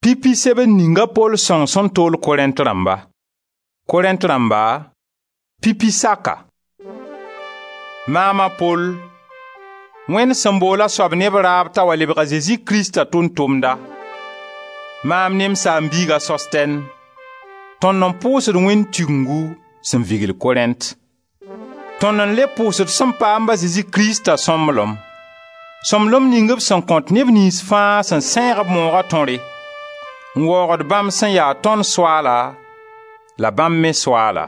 Pipi sebe ninga Paul son tol Korint ramba. Pipi saka. Mama Paul. Wen sambola soab neb raab ta wa lebga Jésus Christa ton tomda. Maam nem sambiga sosten. Ton non pousd wen tungu sem vigil Korint. Ton non le pousd sem paamba Jésus Christa somlom. Somlom ningab son kont neb nis fa san sẽngb moga tõre. Nwogd bãmb sẽn yaa tõnd soala, la bãmb me soala.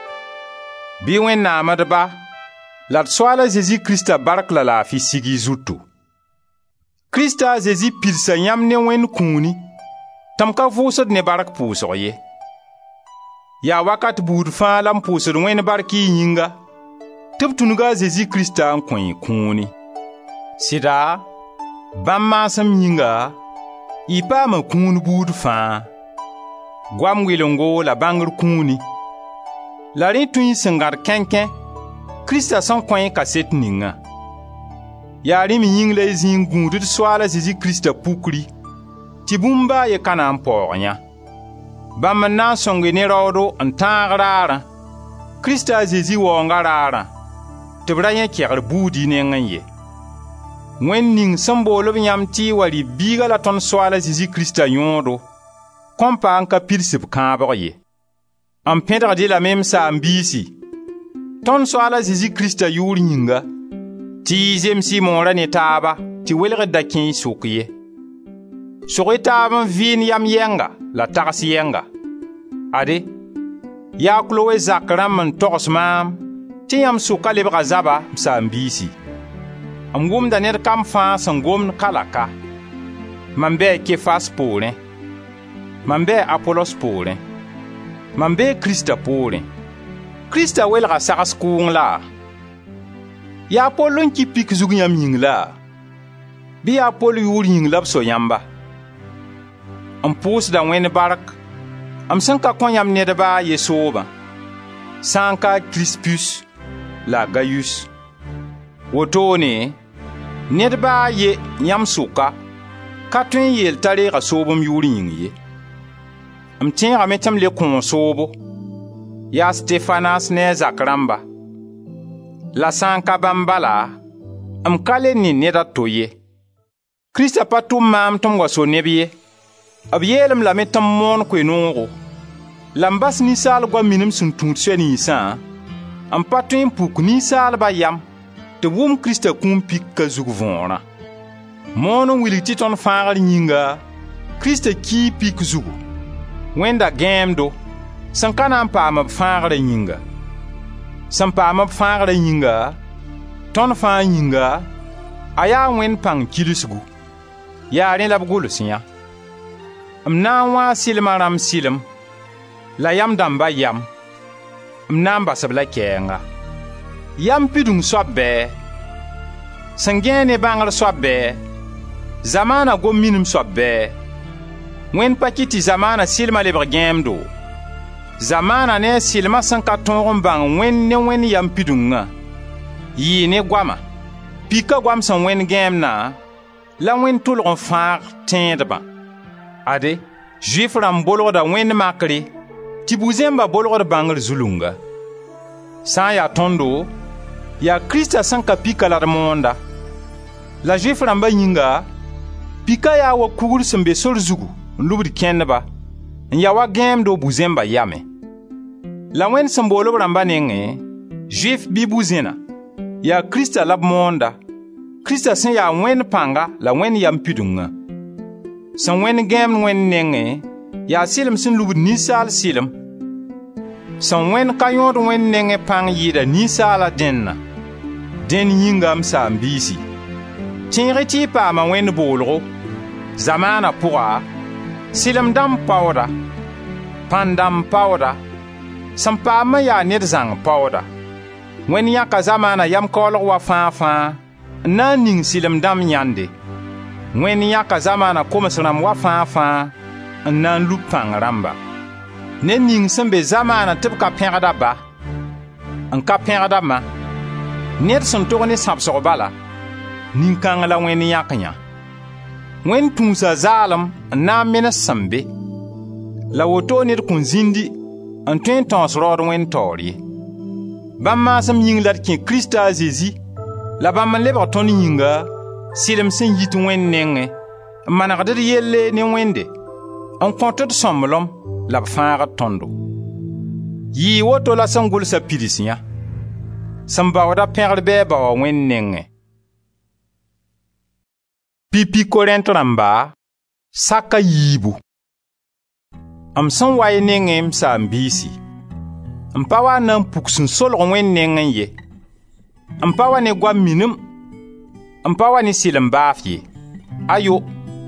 Bɩ Wẽnnaamdba, la d soala Jésus Christa bark la laafɩ sigi zutu. Christa a Jésus pilsa yãmb ne Wẽnd kũuni, tɩ m ka vʋʋsd ne bark pʋʋsg ye. Yaa wakat buud fãa la m pʋʋsd Wẽnd bark y yĩnga, tɩ b tũnuga a Jésus Christa n kõ-y kũuni. Sɩda, bãmb maasem yĩnga, y paama kũun buud fãa. Goam wɩlengo la bãngr kũuni. La rẽ tũ y sẽn gãd kẽnkẽ, Krista sẽn kõ-y kaset ninga. Yaa rẽ me yĩng la y zĩig gũudd soala Jésus Krista pukri, tɩ bũmb baa ye ka na n paoog yã. Bãmb n na n sõnge ne raoodo n tãag raarã, Krista a Jésus waoonga raarã, tɩ b ra yẽ kɛgr buud y nengẽ ye. Wẽnd ning sẽn boolb yãmb tɩ y wa rɩ biiga la tõnd soala Jésus Krista yõodo, kõn pa n ka pidsb kãabg ye. M pẽdgd-y lame m saam-biisi, tõnd soala Jésus Krista yʋʋr yĩnga, tɩ y zems-y moora ne taaba tɩ welgd da kẽ y sʋk ye. Sʋg-y taab n vɩɩn yam yɛnga la tags yɛnga. Ade, yaa Kloe zak rãmb n togs maam tɩ yãmb sʋka lebga zaba m saam-biisi. M wʋmda ned kam fãa sẽn gomd kalaka. Mam bɩ Kefas poorẽ. Mam bɩ Apolos poorẽ. Mam bɩ Krista poorẽ. Krista welga sags kʋʋng la? Yaa Pol n ki pik zug yãmb yĩng la? Bɩ yaa Pol yʋʋr yĩng la b so yãmba? M pʋʋsda Wẽnd bark, m sẽn ka kõ yãmb nedba ye soobã, sã n ka Crispus la Gayus. Wotone, nedba ye yãmb sʋka, ka tõe n yeel t'a reega soobem yʋʋr yĩng ye. M tẽegame tɩ m le kõo soobo, yaa Stefanas ne a zak rãmba. La sã n ka bãmb bala, m ka le ne ned a to ye. Krista pa tʋm maam tɩ m wa so neb ye. B yeelem lame tɩ m moon koe-noogo. La m bas ninsaal goa minim sẽn tũud soɛ-ninsã, m pa tõe n puk ninsaalba yam tɩ wʋm Krista kũum pik ka zug võorã. Moon n wilg tɩ tõnd fãagr yĩnga, Krista kii pik zugu. Wẽnda gãeemdo, sẽn ka na n paam b fãagrã yĩnga. Sẽn paam b fãagrã yĩnga, tõnd fãa yĩnga, a yaa Wẽnd pãng kilsgu. Yaa rẽ la b gʋls yã. M na n wãa sɩlmã rãmb sɩlem, la yam dãmba yam. M na n bas-b la kɛɛnga. Yam pidung soab bɛɛ. Sẽn gẽ ne bãngr soab bɛɛ. Zamaana gom minim soab bɛɛ. Wẽnd pa kɩ tɩ zamaana sɩlmã lebg gẽemdo. Zamaana ne a sɩlmã sẽn ka tõog n bãng Wẽnd ne Wẽnd yam pidungã, yɩɩ ne goama. Pika goam sẽn Wẽnd gẽemna, la Wẽnd tʋlg n fãag tẽedbã. Ade, Zuif rãmb bolgda Wẽnd makre, tɩ bu-zẽmba bolgd bãngr zulunga. Sã n yaa tõndo, yaa Krista sẽn ka pika la d moonda. La Zuif rãmbã yĩnga, pika yaa wa kugr sẽn be sor zugu n lubd kẽndba, n ya wa gẽemdo bu-zẽmba yame. La Wẽnd sẽn bool b rãmbã nengẽ, Zuif bɩ bu-zẽna, yaa Krista la b moonda, Krista sẽn yaa Wẽnd pãnga la Wẽnd yam pidungã. Sẽn Wẽnd gẽemd Wẽnd nengẽ, yaa sɩlem sẽn lubd ninsaal sɩlem. Sẽn Wẽnd ka yõod Wẽnd nengẽ pãng yɩɩda ninsaala dẽnna. Dẽn yĩnga m saam-biisi. Tẽeg-y tɩ y paama Wẽnd boolgo, zamaana pʋga, sɩlem dãmb paooda, pãn dãmb paooda, sẽn paam n yaa ned zãng paooda. Wẽnd yãka zamaana yam kaoolg wa fãa-fãa, n na n ning sɩlem dãmb yãnde. Wẽnd yãka zamaana koms rãmb wa fãa-fãa, n na n lub pãng rãmba. Ned ning sẽn be zamaana tɩ b ka pẽgda ba, n ka pẽgda ma. Ned sẽn tog ne sãbsg bala, nin-kãng la Wẽnd yãk yã. Wẽnd tũusa zaalem n na n menes sẽn be. La woto ned kõn zĩndi n tõe n tõos raood Wẽnd taoor ye. Bãmb maasem yĩng la d kẽ Krista a Zezi, la bãmb n lebg tõnd yĩnga sɩlem sẽn yit Wẽnd nengẽ, n manegd d yelle ne Wẽnde, n kõt d sõmblem la b fãagd tõndo. Yɩɩ woto la sẽn gʋlsa pids yã, sẽn baooda pẽgr bɩ a baoa Wẽnd nengẽ. Pipi Korẽnt rãmba, saka yiibu. M sẽn wa y nengẽ m saam-biisi, m pa wa n na n puk sẽn solg Wẽnd nengẽ ye, m pa wa ne goam minem, m pa wa ne sɩlem baaf ye. Ayo,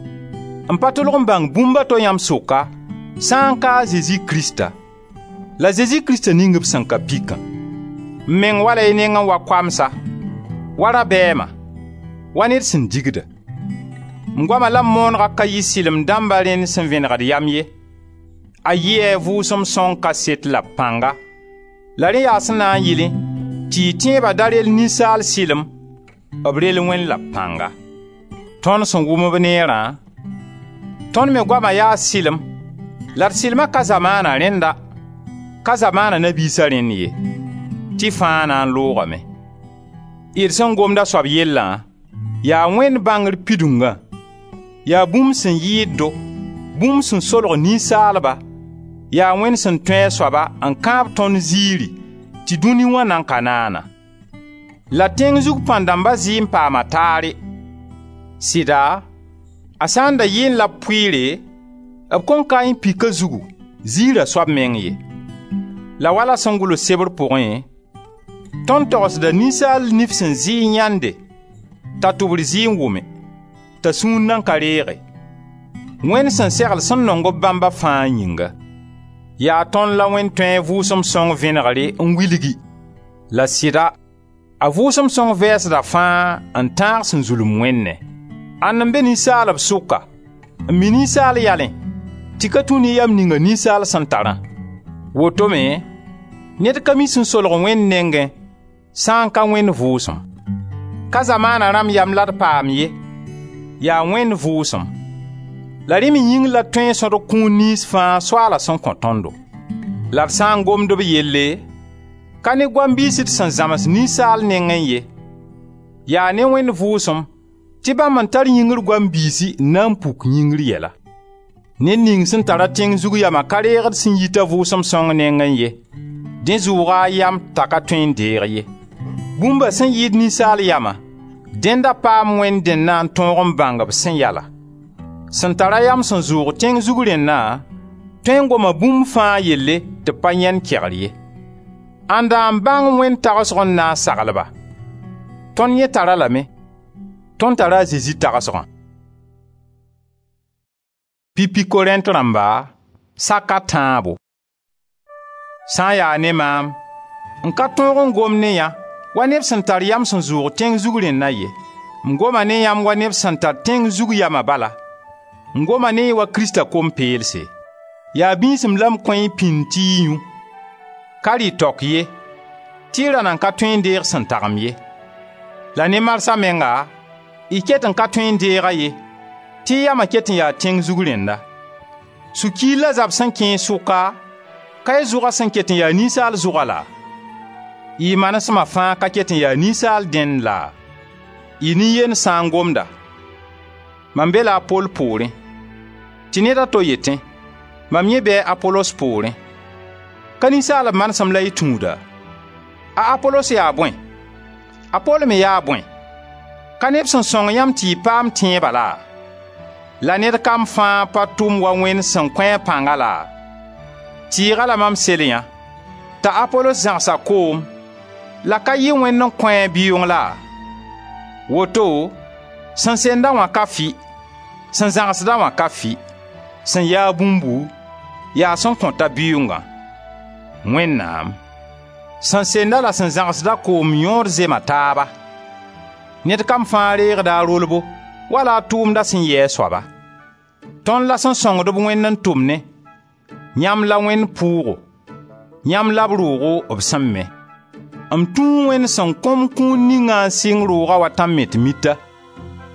m pa tolg n bãng bũmb a to yãmb soka sã n ka a Zezi Krista, la Zezi Krista ning b sẽn ka pikã. M meng wala y nengẽ wa koamsa, wa rabɛɛma, wa ned sẽn digda. M goama la m moonega ka yɩ sɩlem dãmba rẽnd sẽn vẽnegd yam ye. A yɩɛ Vʋʋsem Sõng kaset la pãnga, la rẽ yaa sẽn na n yɩlẽ tɩ y tẽeba da rel ninsaal sɩlem, b rel Wẽnd la pãnga. Tõnd sẽn wʋm b neerã, tõnd me goama yaa sɩlem, la d sɩlmã ka zamaana rẽnda, ka zamaana nabiisã rẽnd ye, tɩ fãa na n loogame. D sẽn gomda soab yellã, yaa Wẽnd bãngr pidungã, yaa bũmb sẽn yɩɩd-do, bũmb sẽn solg ninsaalba, yaa Wẽnd sẽn tõe a soaba n kãab tõnd ziiri tɩ dũni wã nan ka naana. La tẽng zug pãn-dãmbã zɩ n paama taare. Sɩda, a sã n da yɩɩn la pʋɩɩre, b kõn ka n pika zugu ziirã soab meng ye. La wala sẽn gʋls sebr pʋgẽ, tõnd togsda ninsaal nif sẽn zɩ yãnde t'a tʋbr zɩ n wʋme, t'a sũur nan ka reege. Wẽnd sẽn segl sẽn nong b bãmba fãa yĩnga. Yaa tõnd la Wẽnd tõe Vʋʋsem Sõng vẽnegre n wilgi. La sɩda, a Vʋʋsem Sõng vɛɛsda fãa n tãag sẽn zulum Wẽnne. Ãnd n be ninsaalb sʋka, n mi ninsaal yalẽ, tɩ ka tũ ne yam ninga ninsaal sẽn tarã. Wotome, ned ka mi sẽn solg Wẽnd nengẽ sã n ka Wẽnd Vʋʋsem. Ka zamaana rãmb yam la d paam ye, yaa Wẽnd Vʋʋsem. La rẽ me yĩng la tõe sõd kũun niis fãa soaala sẽn kõ tõndo. La d sã n gomd b yelle, ka ne goam-biisd sẽn zãms ninsaal nengẽ ye, yaa ne Wẽnd Vʋʋsem tɩ bãmb n tar yĩngr goam-biisi n na n puk yĩngr yɛla. Ned ning sẽn tara tẽng zug yama ka reegd sẽn yita Vʋʋsem Sõng nengẽ ye, dẽ zʋʋga a yam t'a ka tõe n deeg ye. Bũmba sẽn yɩɩd ninsaal yama, dẽnda paam Wẽnd dẽn na n tõog n bãng b sẽn yala. Sẽn tara yam sẽn zʋʋg tẽng zug rẽnnã, tõe n goma bũmb fãa yelle tɩ pa yẽn kegr ye. Ãnda n bãng Wẽnd tagsg n na n saglba. Tõnd yẽ tara lame, tõnd tara a Zezi tagsgã. Pipi Korẽnt rãmba, saka tãabo. Sã n yaa ne maam, n ka tõog n gom ne yã wa neb sẽn tar yam sẽn zʋʋg tẽng zug rẽnnã ye. M goma ne yãmb wa neb sẽn tar tẽng zug yama bala. M goma ne wa Krista kom-peelse. Yaa bĩisem la m kõ-y pĩnd tɩ y yũ. Ka rɩ tɔk ye, tɩ y ra nan ka tõe n deeg sẽn tagem ye. La ne marsã menga, y ket n ka tõe n deega ye, tɩ y yama ket n yaa tẽng zug rẽnda. Sũ-kiil la zab sẽn kẽe sʋka, ka y zʋga sẽn ket n yaa ninsaal zʋga la? Y manesmã fãa ka ket n yaa ninsaal dẽnd la? Y nin-yen sã n gomda. Mam be la a Pol poorẽ, tɩ ned a to yetẽ, mam yẽ bɩ Apolos poorẽ. Ka ninsaalb manesem la y tũuda? A Apolos yaa bõe? A Pol me yaa bõe? Ka neb sẽn sõng yãmb tɩ y paam tẽeba la? La ned kam fãa pa tʋm wa Wẽnd sẽn kõ pãnga la? Tɩɩga la mam sel-yã, t'a Apolos zãgsa koom, la ka yɩ Wẽnd n kõ bɩʋng la? Woto, sẽn senda wã ka fɩ, sẽn zãgsda wã ka fɩ, sẽn yaa bũmbu, yaa sẽn kõta bɩʋngã. Wẽnnaam, sẽn senda la sẽn zãgsda koom yõod zema taaba. Ned kam fãa reegda a rolbo, wala a tʋʋmda sẽn yɛɛ soaba. Tõnd la sẽn sõngd b Wẽnd n tʋmne, yãmb la Wẽnd pʋʋgo, yãmb la b roogo b sẽn me. M tũu Wẽnd sẽn kõm kũun ningã n sɩng rooga wa tãmb me tɩ mita.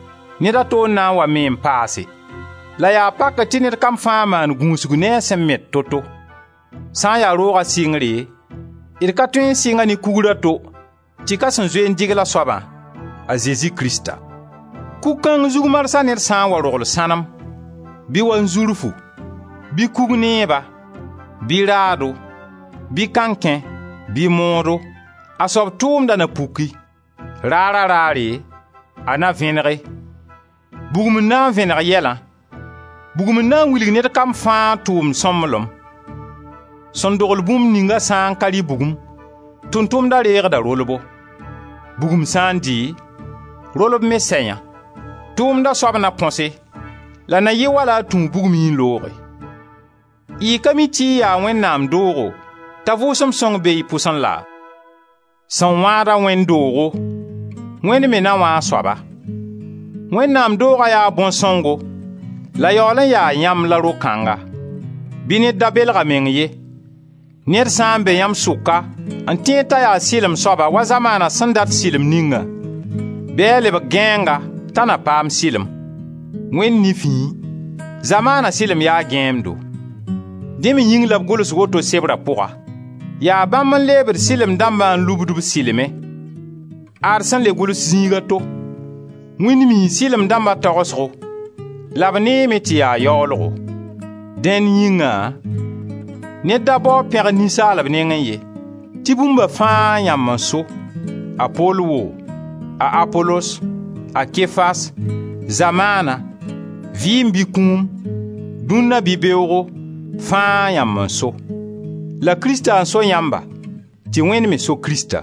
neda to na wa mem paase la ya pak tɩ ned kam fãa maan gũusgu ne a sẽn met to-to. Sã n yaa roogã sɩngre, d ka tõe n sɩnga ne kugrã to tɩ ka sẽn zoe n dɩg la soabã, a Zezi Krista. Kug-kãng zug marsã ned sã n wa rogl sãnem, bɩ wa n zurfu, bɩ kug neeba, bɩ raado, bɩ kãnkẽ, bɩ moodo, a soab tʋʋmda na puki. Raara raare, a na vẽnege. Bugum n na n vẽneg yɛlã. Bugum n na n wilg ned kam fãa tʋʋm sõmblem. Sẽn dogl bũmb ninga sã n ka rɩ bugum, tʋmtʋmda reegda rolbo. Bugum sã n dɩ, rolb me sɛyã. Tʋʋmda soab na põse, la na yɩ wala a tũu bugum yĩn looge. Y ka mi tɩ y yaa Wẽnnaam doogo, t'a Vʋʋsem Sõng be y pʋsẽ la. Sẽn wãada Wẽnd doogo, Wẽnd me na wã a soaba. Wẽnnaam doogã yaa bõn-sõngo, la yaool n yaa yãmb la ro-kãnga. Bɩ ned da belga meng ye. Ned sã n be yãmb sʋka n tẽeg t'a yaa sɩlem soaba wa zamaana sẽn dat sɩlem ninga, bɩ a lebg gãeenga t'a na paam sɩlem. Wẽnd nifẽ, zamaana sɩlem yaa gãeemdo. Dẽ me yĩng la b gʋls woto sebrã pʋga. Yaa bãmb n leebd sɩlem dãmbã n lubd b sɩleme. Ad sẽn le gʋls zĩiga to. Wẽnd mi sɩlem dãmbã togsgo, la b neeme tɩ yaa yaoolgo. Dẽn yĩnga, ned da bao pẽg ninsaalb nengẽ ye, tɩ bũmba fãa yãmb n so, a Pol wo, a Apolos, a Kefas, zamaana, vɩɩm bɩ kũum, dũnna bɩ beoogo, fãa yãmb n so. La Krista n so yãmba, tɩ Wẽnd me so Krista.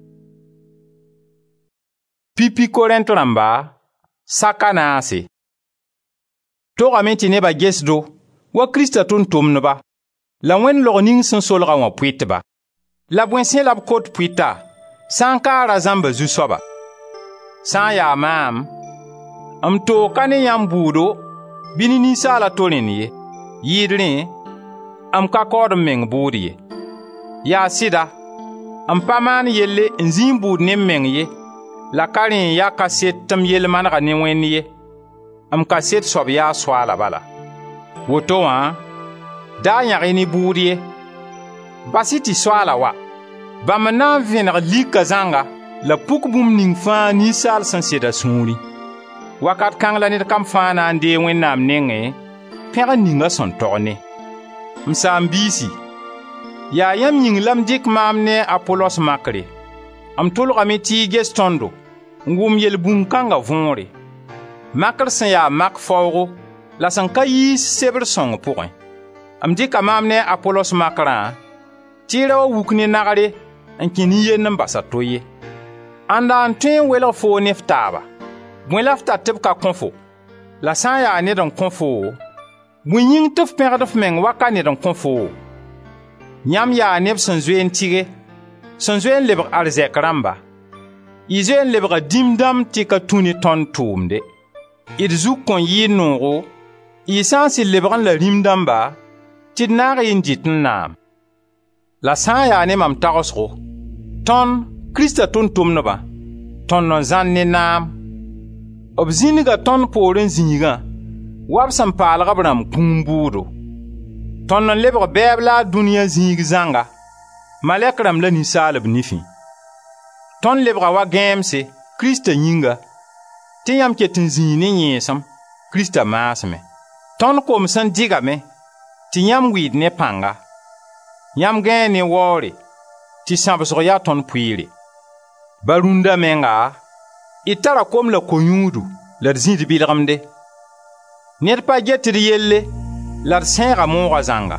Pipi Korẽnt rãmba, saka naase. Togame tɩ nebã gesdo, wa Krista tʋm-tʋmdba, la Wẽnd log ning sẽn solga wã pʋɩtba. La bõe-sẽ la b kot pʋɩta, sã n kaara zãmba zu-soaba. Sã n yaa maam, m toog ka ne yãmb buudo, bɩ ne ninsaala to rẽnd ye. Yɩɩdrẽ, m ka kaood m meng buud ye. Yaa sɩda, m pa maan yelle n zĩig buud ne m meng ye, la ka rẽ yaa ka set tɩ m yell manega ne Wẽnd ye. M ka set soab yaa soaala bala. Woto wã, daa yãge ne buud ye. Bas-y tɩ soaala wa. Bãmb na n vẽneg lika zãnga la puk bũmb ning fãa ninsaal sẽn seda sũurẽ. Wakat kãng la ned kam fãa na n dee Wẽnnaam nengẽ, pẽg ninga sẽn tog ne. M saam-biisi, yaa yãmb yĩng la m dɩk maam ne Apolos makre. M tʋlgame tɩ y ges tõndo, n wʋm yel-bũmb kãnga võore. Makr sẽn yaa mak faoogo, la sẽn ka yiis sebr sõng pʋgẽ. M dɩka maam ne Apolos makrã, tɩ y ra wa wuk ne nagre n kẽ nin-yend n basa to ye. Ãnda n tõe n welg foo ne f taaba. Bõe la f tar tɩ b ka kõ fo? La sã n yaa ned n kõ foo, bõe yĩng tɩ f pẽgd f meng wa ka ned n kõ foo? Yãmb yaa neb sẽn zoe n tɩge, sẽn zoe n lebg arzɛk rãmba. Y zoe n lebga dĩm-dãmb tɩ ka tũ ne tõnd tʋʋmde. D zug kõn yɩɩd noogo, y sã n sɩd lebg n la rĩm-dãmba, tɩ d naag y n dɩt n naam. La sã n yaa ne mam tagsgo, tõnd, Krista tʋm-tʋmdbã, tõnd n zãn ne naam. B zĩnga tõnd poorẽ zĩigã, wa b sẽn paalg b rãmb kũum buudo. Tõnd n lebg bɛɛb la a dũniyã zĩig zãnga, malɛk rãmb la ninsaalb nifẽ. Tõnd lebga wa gãeemse, Krista yĩnga, tɩ yãmb ket n zĩig ne yẽesem, Krista maasmẽ. Tõnd kom sẽn dɩgame, tɩ yãmb wɩɩd ne pãnga. Yãmb gãe ne waoore, tɩ sãbsg yaa tõnd pʋɩɩre. Ba rũndã menga, y tara kom la ko-yũudu la d zĩd bilgemde. Ned pa get d yelle, la d sẽega mooga zãnga.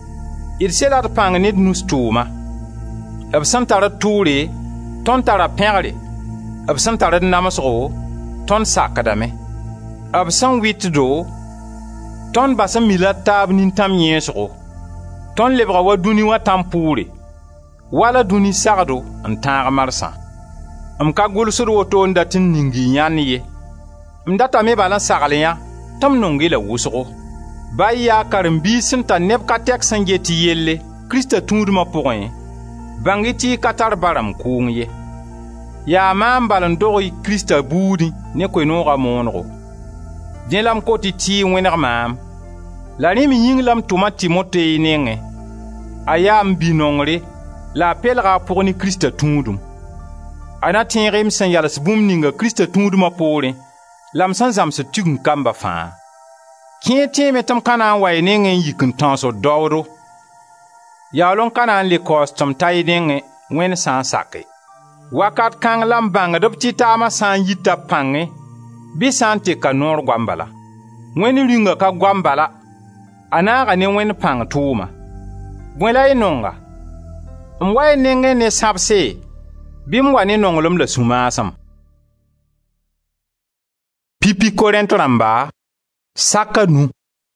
D sela d pãng ned nus tʋʋma. B sẽn tar d tʋʋre, tõnd tara pẽgre. B sẽn tar d namsgo, tõnd sakdame. B sẽn wɩtdo, tõnd bas n mila taab nintãm yẽesgo. Tõnd lebga wa dũni wã tãm-pʋʋre, wala dũni sagdo n tãag marsã. M ka gʋlsd woto n dat n ningi yãnd ye. M datame bala n sagl yã tɩ m nong-y la wʋsgo. Ba y yaa karen-biis sẽn tar neb ka tɛk sẽn get yelle Krista tũudmã pʋgẽ, bãng-y tɩ y ka tar barem kʋʋng ye. Yaa maam bal n dog y Krista buudẽ ne koe-noogã moonego. dẽ lam koti tɩ wẽneg maam la rẽ mi yĩng lam tʋma Timote nengẽ a yaa m bi-nongre la a pelga a pʋg ne Krista tũudum. A na tẽeg m sẽn yals bũmb ninga Krista tũudumã poorẽ la m sẽn zãms tug n kamba fãa. Kẽ tẽeme tɩ m ka na n wa y nengẽ n yik n tõos d daoodo. Yaool n ka na n le kaoos tɩ m ta y nengẽ Wẽnd sã n sake. Wakat kãng la m bãngd b tɩ taamã sã n yita pãngẽ bɩ sã n teka noor goam bala. Wẽnd rĩnga ka goam bala, a naaga ne Wẽnd pãng tʋʋma. Bõe la y nonga? M wa y nengẽ ne sãbse bɩ m wa ne nonglem la sũ-maasem. Pipi Korẽnt rãmba saka nu.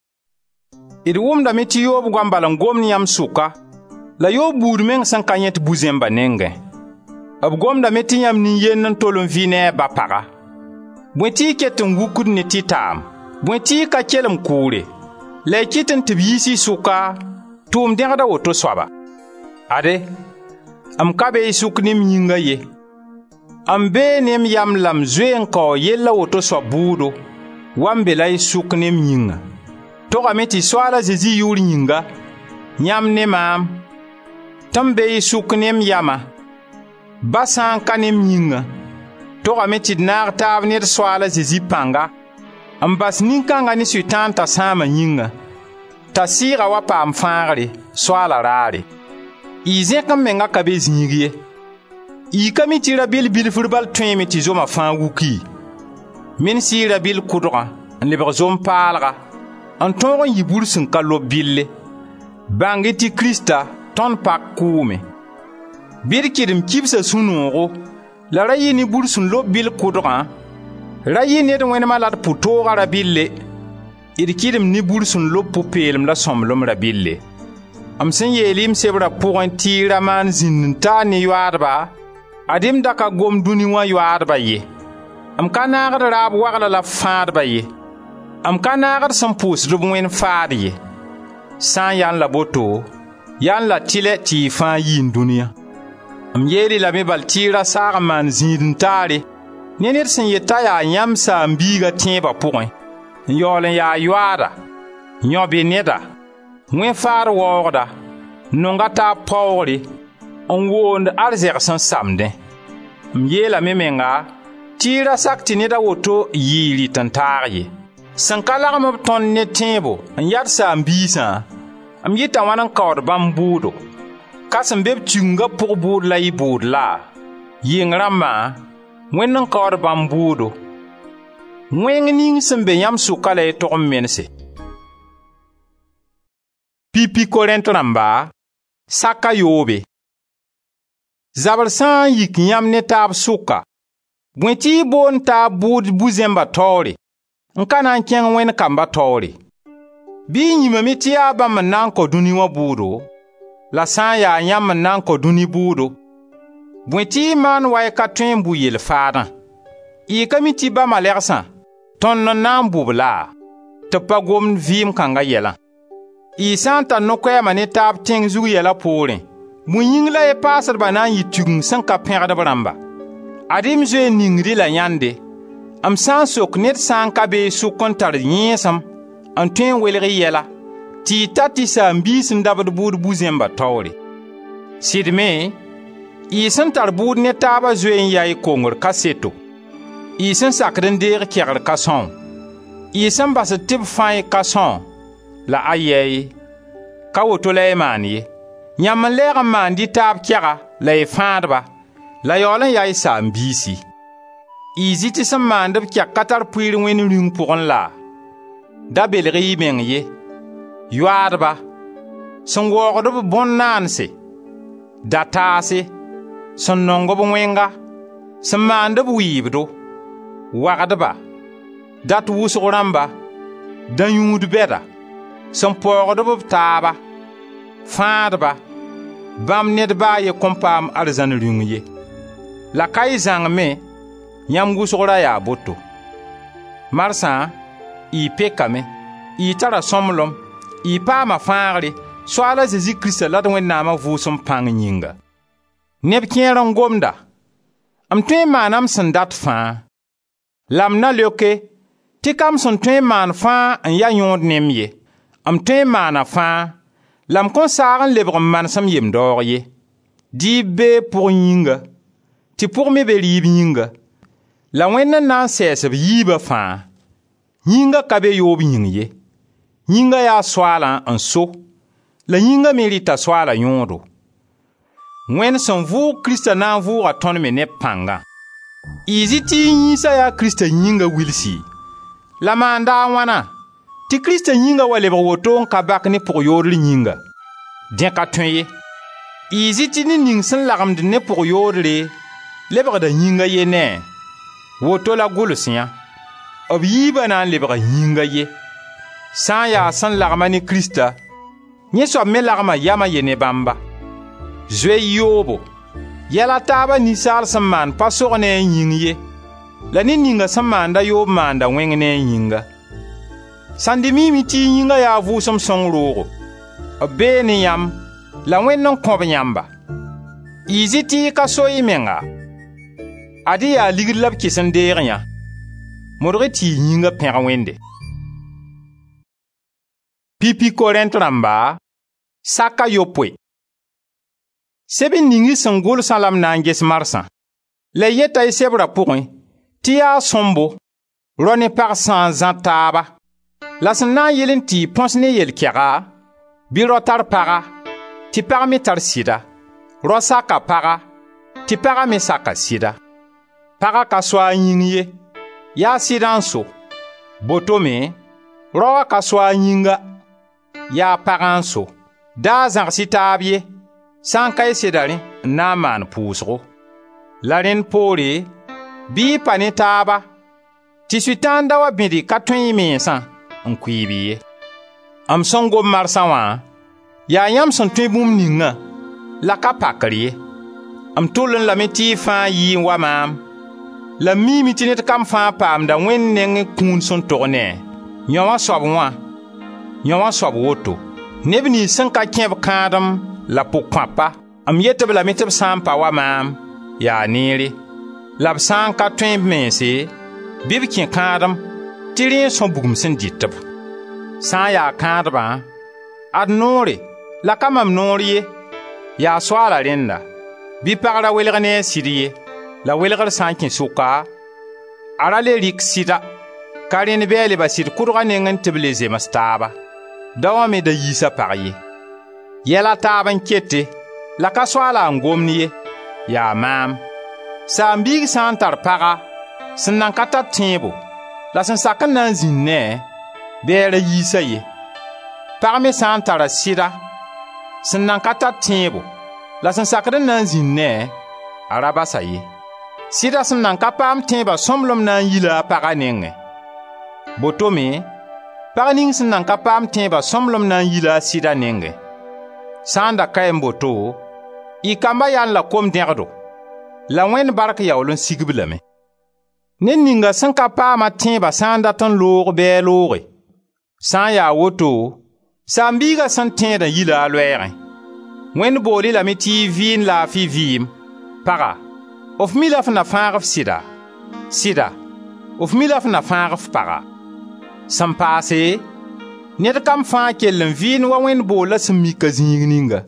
D wʋmdame tɩ Yoob goam bala n gomd yãmb sʋka la Yoob buud meng sẽn ka yẽ tɩ bu-zẽmba nengẽ. B gomdame tɩ yãmb nin-yend n tol n vɩ ne a ba paga. Bõe tɩ y ket n wukd ne tɩ-taam? Bõe tɩ y ka kelem kʋʋre? La y kɩt n tɩ b yiis y sʋka tʋʋm dẽgda woto soaba. Ade, m ka be y sʋk ne m yĩnga ye. M bee ne m yam la m zoe n kao yella woto soab buudo wa m be la y sʋk ne m yĩnga. Togame tɩ Soaala Zezi yʋʋr yĩnga yãmb ne maam tɩ m be y sʋk ne m yama. Ba sã n ka ne m yĩnga togame tɩ d naag taab ne d Soaala Zezi pãnga n bas nin-kãnga ne Sʋtãan t'a sãama yĩnga t'a sɩɩga wa paam fãagre Soaala raare. Y zẽk n menga ka be zĩig ye. Y ka mi tɩ rabil bilfr bal tõeeme tɩ zoma fãa wuki. Min sɩ rabil kʋdgã n lebg zom paalga n tõog n yɩ bur sẽn ka lob bille. Bãng-y tɩ Krista tõnd pak kʋʋme. Bɩ d kɩdem kibsa sũ-noogo la ra yɩ ne bur sẽn lob bil kʋdgã, ra yɩ ned wẽnemã la d pʋ-tooga rabille, d kɩdem ne bur sẽn lob pʋ-peelem la sõmblem rabille. M sẽn yeel y m sebrã pʋgẽ tɩ y ra maan zĩnd n taa ne yoaadba, ad m da ka gom dũni wã yoaadba ye. M ka naagd raab wagla la fãadba ye. M ka naagd sẽn pʋʋsd b wẽn faad ye. Sã n yãn la boto, yãn la tɩlɛ tɩ y fãa yiin dũniyã. M yeeli lame bal tɩ y ra saag n maan zĩid n taare ne ned sẽn yet t'a yaa yãmb saam-biigã tẽebã pʋgẽ n yaool n yaa yoaada, yõ-be neda, wẽ-faad waoogda, nonga taab paoogre, n woond arzɛg sẽn samdẽ. M yeelame menga tɩ y ra sak tɩ neda woto yɩɩ rɩt n taag ye. Sẽn ka lagem b tõnd ne tẽebo n yat saam-biisã, m yɩta wãn n kaood bãmb buudo. Ka sẽn be b Tigenga pʋg buud la y buud la, yɩng rãmbã, Wẽnd n kaood bãmb buudo. Wẽng ning sẽn be yãmb sʋka la y tog n mense. Pipi Korẽnt rãmba saka yoobe. Zabr sã n yik yãmb ne taab sʋka, bõe tɩ y boond taab buud bu-zẽmba taoore n ka na n kẽng Wẽnd kamba taoore? Bɩ y yĩmame tɩ yaa bãmb n na n kao dũni wã buudo, la sã n yaa yãmb n na n kao dũni buudo, bõe tɩ y maan wa y ka tõe n bʋ yel-faadã? Y ka mi tɩ ba malegsã tõnd n na n bʋb la tɩ pa gomd vɩɩm kãnga yɛlã. Y sã n tar no-koɛɛmã ne taab tẽng zug yɛlã poorẽ, bõe yĩng la y paasdbã na n yɩ Tigeng sẽn ka pẽgdb rãmba? Ad-y m zoe ningri la yãnde, m sã n sok ned sã n ka be y sʋk n tar yẽesem n tõe n welg y yɛla tɩ y ta tɩ saam-biis n dabd buud bu-zẽmba taoore. Sɩdme, y sẽn tar buud ne taabã zoe n yaa y kongr kaseto, y sẽn sakd n deeg kɛgr ka sõo, y sẽn basd tɩ b fãa ka sõo, la ayɛy, ka woto la y maan ye. Yãmb n lɛɛg n maan dɩ taab kɛga la y fãadba, la yaool n yaa y saam-biisi. Y zɩ tɩ sẽn maand b kɛg ka tar pʋɩɩr Wẽnd rĩung pʋgẽ la, da belg y meng ye. Yoaadba, sẽn waoogd b bõn-naanse, da-taase, sẽn nong b wẽnga, sẽn maand b wɩɩbdo, wagdba, dat wʋsg rãmba, da-yũud bɛda, sẽn paoogd b taaba, fãadba, bãmb ned baa ye kõn paam arzãn rĩung ye. La ka y zãngme, yãmb wʋsgrã yaa boto. Marsã, y pekame, y tara sõmblem, y paama fãagre, Soaala Zezi Krista la d Wẽnnaamã vʋʋsem pãng yĩnga. Neb kẽer n gomda, m tõe n maana m sẽn dat fãa, la m na leoke tɩ kam sẽn tõe n maan fãa n ya yõod nem ye, m tõe n maana fãa, la m kõn saag n lebg n manesem yem-daoog ye. Dɩɩb bee pʋg yĩnga, tɩ pʋg me be rɩɩb yĩnga, la Wẽnd n na n sɛɛsb yiibã fãa. Yĩnga ka be yoob yĩng ye. Yĩnga yaa soaalã n so, la yĩnga me rɩta soaalã yõodo. Wẽnd sẽn vʋʋg Krista na n vʋʋga tõnd me ne pãngã. Y-y tɩ y yĩnsã yaa Krista yĩnga wilsi, la maan daa wãna tɩ Krista yĩnga wa lebg woto n ka bak ne pʋg-yoodr yĩnga. Dẽ ka tõe ye. Y-y tɩ ne ning sẽn lagemd ne pʋg-yoodre lebgda yĩnga ye ne, woto la gʋls yã. B yiibã na n lebga yĩnga ye. Sã n yaa sẽn lagma ne Krista, yẽ soab me lagma yama ye ne bãmba. Zoe yoobo, yɛla taaba ninsaal sẽn maan pa sog ne a yĩng ye, la ne ninga sẽn maanda yoob maanda wẽng ne a yĩnga. Sãnde miime tɩ y yĩnga yaa vʋʋsem sõng roogo, b bee ne yãmb, la Wẽnd n kõ b yãmba. Y-y tɩ y ka so y menga. Ad-y yaa ligd la b kɩs n deeg yã. Modg tɩ y yĩnga pẽg Wẽnde. Pipi Korẽnt rãmba, saka yopoe. Seb n ning y sẽn gʋlsã la m na n ges marsã. La yeta y sebrã pʋgẽ tɩ yaa sõmbo, rao ne pag sã n zã taaba. La sẽn na n yel n tɩ y põs ne yel-kɛga, bɩ rao tar paga, tɩ pag me tar sɩda. Rao saka paga, tɩ paga me saka sɩda. Paga ka so a yĩng ye, yaa sɩda n so. Botome, raoã ka so a yĩnga, yaa pagã n so. Daa zãgs-y taab ye, sã n ka y sɩda rẽ n na n maan pʋʋsgo. La rẽnd poore, bɩ y pa ne taaba, tɩ Sʋtãan da wa bẽd ka tõe y mensã n kʋɩɩb ye. M sẽn gom marsã wã, yaa yãmb sẽn tõe bũmb ninga, la ka pakr ye. M tʋll n lame tɩ y fãa yɩɩ n wa maam, la m miime tɩ ned kam fãa paamda Wẽnd neng kũun sẽn tog ne, yõ wã soab wã, yõ wã soab woto. Neb nins sẽn ka kẽb kãadem la pʋg-kõapa, m yet-b lame tɩ b sã n pa wa maam, yaa neere. La b sã n ka tõe b mense, bɩ b kẽ kãadem tɩ rẽ sõ bugum sẽn dɩt-b. Sã n yaa kãadbã, ad noore la ka mam noor ye, yaa soala rẽnda, bɩ pagra welg ne a sɩd ye. La welgr sã n kẽ sʋka, a ra le rɩk sɩda, ka rẽnd bɩ a leba sɩd kʋdga neng n tɩ b le zems taaba. Daoã me da yiisa pag ye. Yɛla taab n kete, la ka soala n gomd ye, yaa maam. Saam-biig sã n tar paga, sẽn nan ka tar tẽebo, la sẽn sak n na n zĩnd ne, bɩ a ra yiisa ye. Pag me sã n tara sɩda, sẽn nan ka tar tẽebo, la sẽn sakd n na n zĩnd ne, a ra basa ye. Sɩda sẽn nan ka paam tẽebã sõmblem na n yila a pagã nengẽ. Botome, pag ning sẽn nan ka paam tẽebã sõmblem na n yila a sɩda nengẽ. Sã n da ka n boto, y kamba yall la kom-dẽgdo, la Wẽnd bark yaool n sigb lame. Ned ninga sẽn ka paama tẽebã sã n dat n loog bɩ a looge. Sã n yaa woto, saam-biigã sẽn tẽedã yila a loɛɛgẽ. Wẽnd bool-y lame tɩ y vɩɩn laafɩ vɩɩm. Paga, f mi la f na fãag f sɩda? Sɩda, f mi la f na fãag f paga? Sẽn paase, ned kam fãa kell n vɩɩn wa Wẽnd bool la sẽn mika zĩig ninga.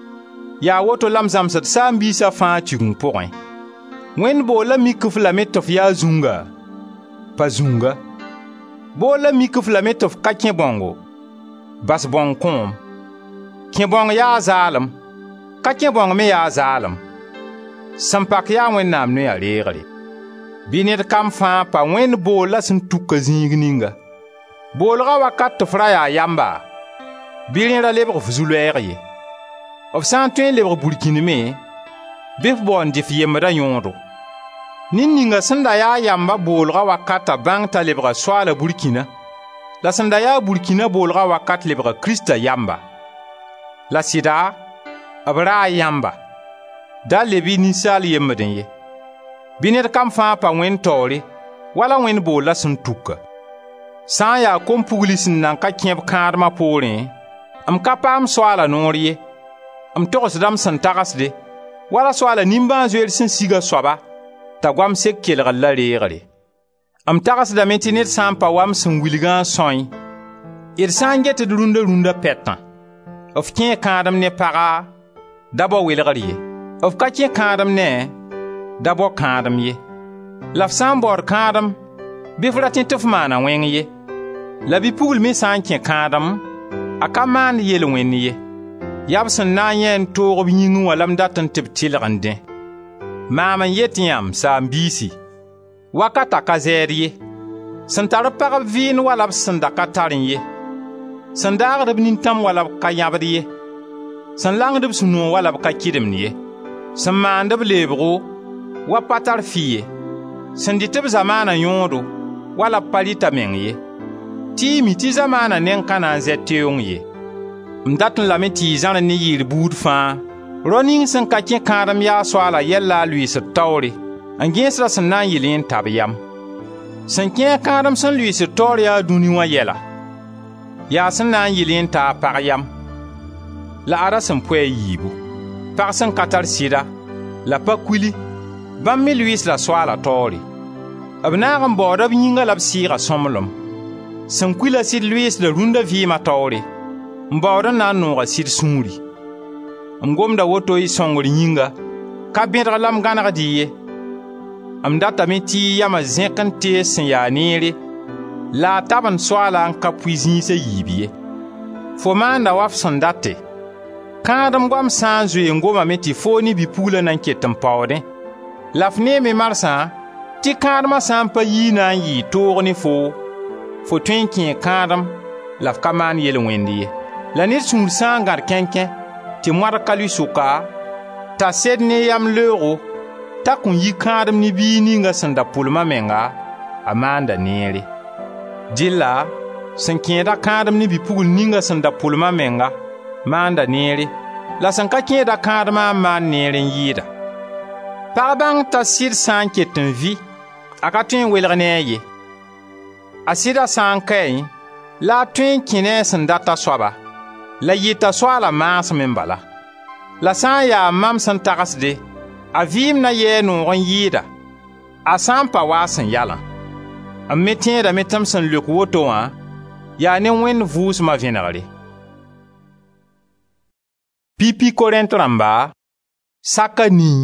Yaa woto la m zãmsd saam-biisã fãa tigeng pʋgẽ. Wẽnd bool la mik f lame tɩ f yaa zũnga? Pa zũnga. Bool la mik f lame tɩ f ka kẽ bõngo? Bas bõng kõom. Kẽ bõng yaa zaalem, ka kẽ bõng me yaa zaalem. Sẽn pak yaa Wẽnnaam noya reegre. Bɩ ned kam fãa pa Wẽnd bool la sẽn tuka zĩig ninga. Boolga wakat tɩ f ra yaa yamba, bɩ rẽ ra lebg f zu-loɛɛg ye. F sã n tõe n lebg burkĩneme, bɩ f baoon dɩ f yembda yõodo. Nin ninga sẽn da yaa yamba boolga wakata bãng t'a lebga soala burkĩna, la sẽn da yaa burkĩna boolga wakat lebga Krista yamba. La sɩda, b raa yãmba, da leb-y ninsaal yembdẽ ye. Bɩ ned kam fãa pa Wẽnd taoore, wala Wẽnd bool la sẽn tuka. Sã n yaa kom-pugli sẽn nan ka kẽb kãadmã poorẽ, m ka paam soala noor ye. M togsdame sẽn tagsde, wala soala nimbãan-zoeer sẽn siga soaba, t'a goam sek kelgr la reegre. Am tagsdame tɩ ned sã n pa wam sẽn wilgã n sõe, d sã n get d rũndã pɛtã, f kẽ kãadem ne paga, da bao welgr ye. F ka kẽ kãadem ne, da bao kãadem ye. La f sã n baood kãadem, bɩ f ra tẽ tɩ f maana wẽng ye. La bi-pugl me sã n kẽ kãadem, a ka maand yel-wẽnd ye. Yab sẽn na n yẽ n toog b yĩng wã la m dat n tɩ b tɩlg n dẽ. Maam n yet yãmb, saam-biisi, wakata ka zɛɛd ye. Sẽn tar b pag b vɩɩnd wala b sẽn da ka tar n ye. Sẽn daagd b nintãm wala b ka yãbd ye. Sẽn langd b sũ-noog wala b ka kɩdemd ye. Sẽn maand b leebgo, wa pa tar fɩ ye. Sẽn dɩt b zamaana yõodo, wala b pa rɩta meng ye. Tɩ y mi tɩ zamaana neng ka na n zɛ teoong ye. M dat n lame tɩ y zãr ne yɩɩr buud fãa. Rao ning sẽn ka kẽ kãadem yaa Soaala yɛlla a lʋɩɩsd taoore, n gẽesda sẽn na n yɩl n tab yam. Sẽn kẽ kãadem sẽn lʋɩɩsd taoor yaa dũni wã yɛla, yaa sẽn na n yɩl n taa pag yam, la ada sẽn poɛ yiibu. Pag sẽn ka tar sɩda, la pa kuli, bãmb me lʋɩɩsda Soaala taoore. B naag n baooda b yĩnga la b sɩɩga sõmblem. Sẽn kuila sɩd lʋɩɩsda rũndã vɩɩmã taoore, n baood n na n nooga sɩd sũuri. M gomda woto y sõngr yĩnga, ka bẽdg la m gãnegd ye. M datame tɩ y yama zẽk n tees sẽn yaa neere, la a tab n Soaala n ka pʋɩ zĩisã yiib ye. Fo maanda wa f sẽn date. Kãadem goam sã n zoe n gomame tɩ foo ne bi-puglã na n ket n paoodẽ. La f neeme marsã tɩ kãadmã sã n pa yii na n yɩɩ toog ne fo tõe n kẽ kãadem la f ka maan yel-wẽnd ye. La ned sũur sã n gãd kẽnkẽ tɩ moad ka lʋɩ sʋka, t'a sed ne yam leoogo, t'a kõn yi kãadem ne bii ninga sẽn da pʋlmã menga, a maanda neere. Dɩlla, sẽn kẽeda kãadem ne bi-pugl ninga sẽn da pʋlmã menga, maanda neere, la sẽn ka kẽeda kãadmã n maan neer n yɩɩda. Pag bãng t'a sɩd sã n ket n vɩ, a ka tõe n welg ne a ye. A sɩda sã n kaẽ, la a tõe n kẽ ne a sẽn data soaba, la yɩta Soaala maasem n bala. La sã n yaa mam sẽn tagsde, a vɩɩm na yɛɛ noog n yɩɩda, a sã n pa waa sẽn yalã. M me tẽedame tɩ m sẽn lok woto wã, yaa ne Wẽnd Vʋʋsmã vẽnegre. Pipi Korẽnt rãmba, saka nii.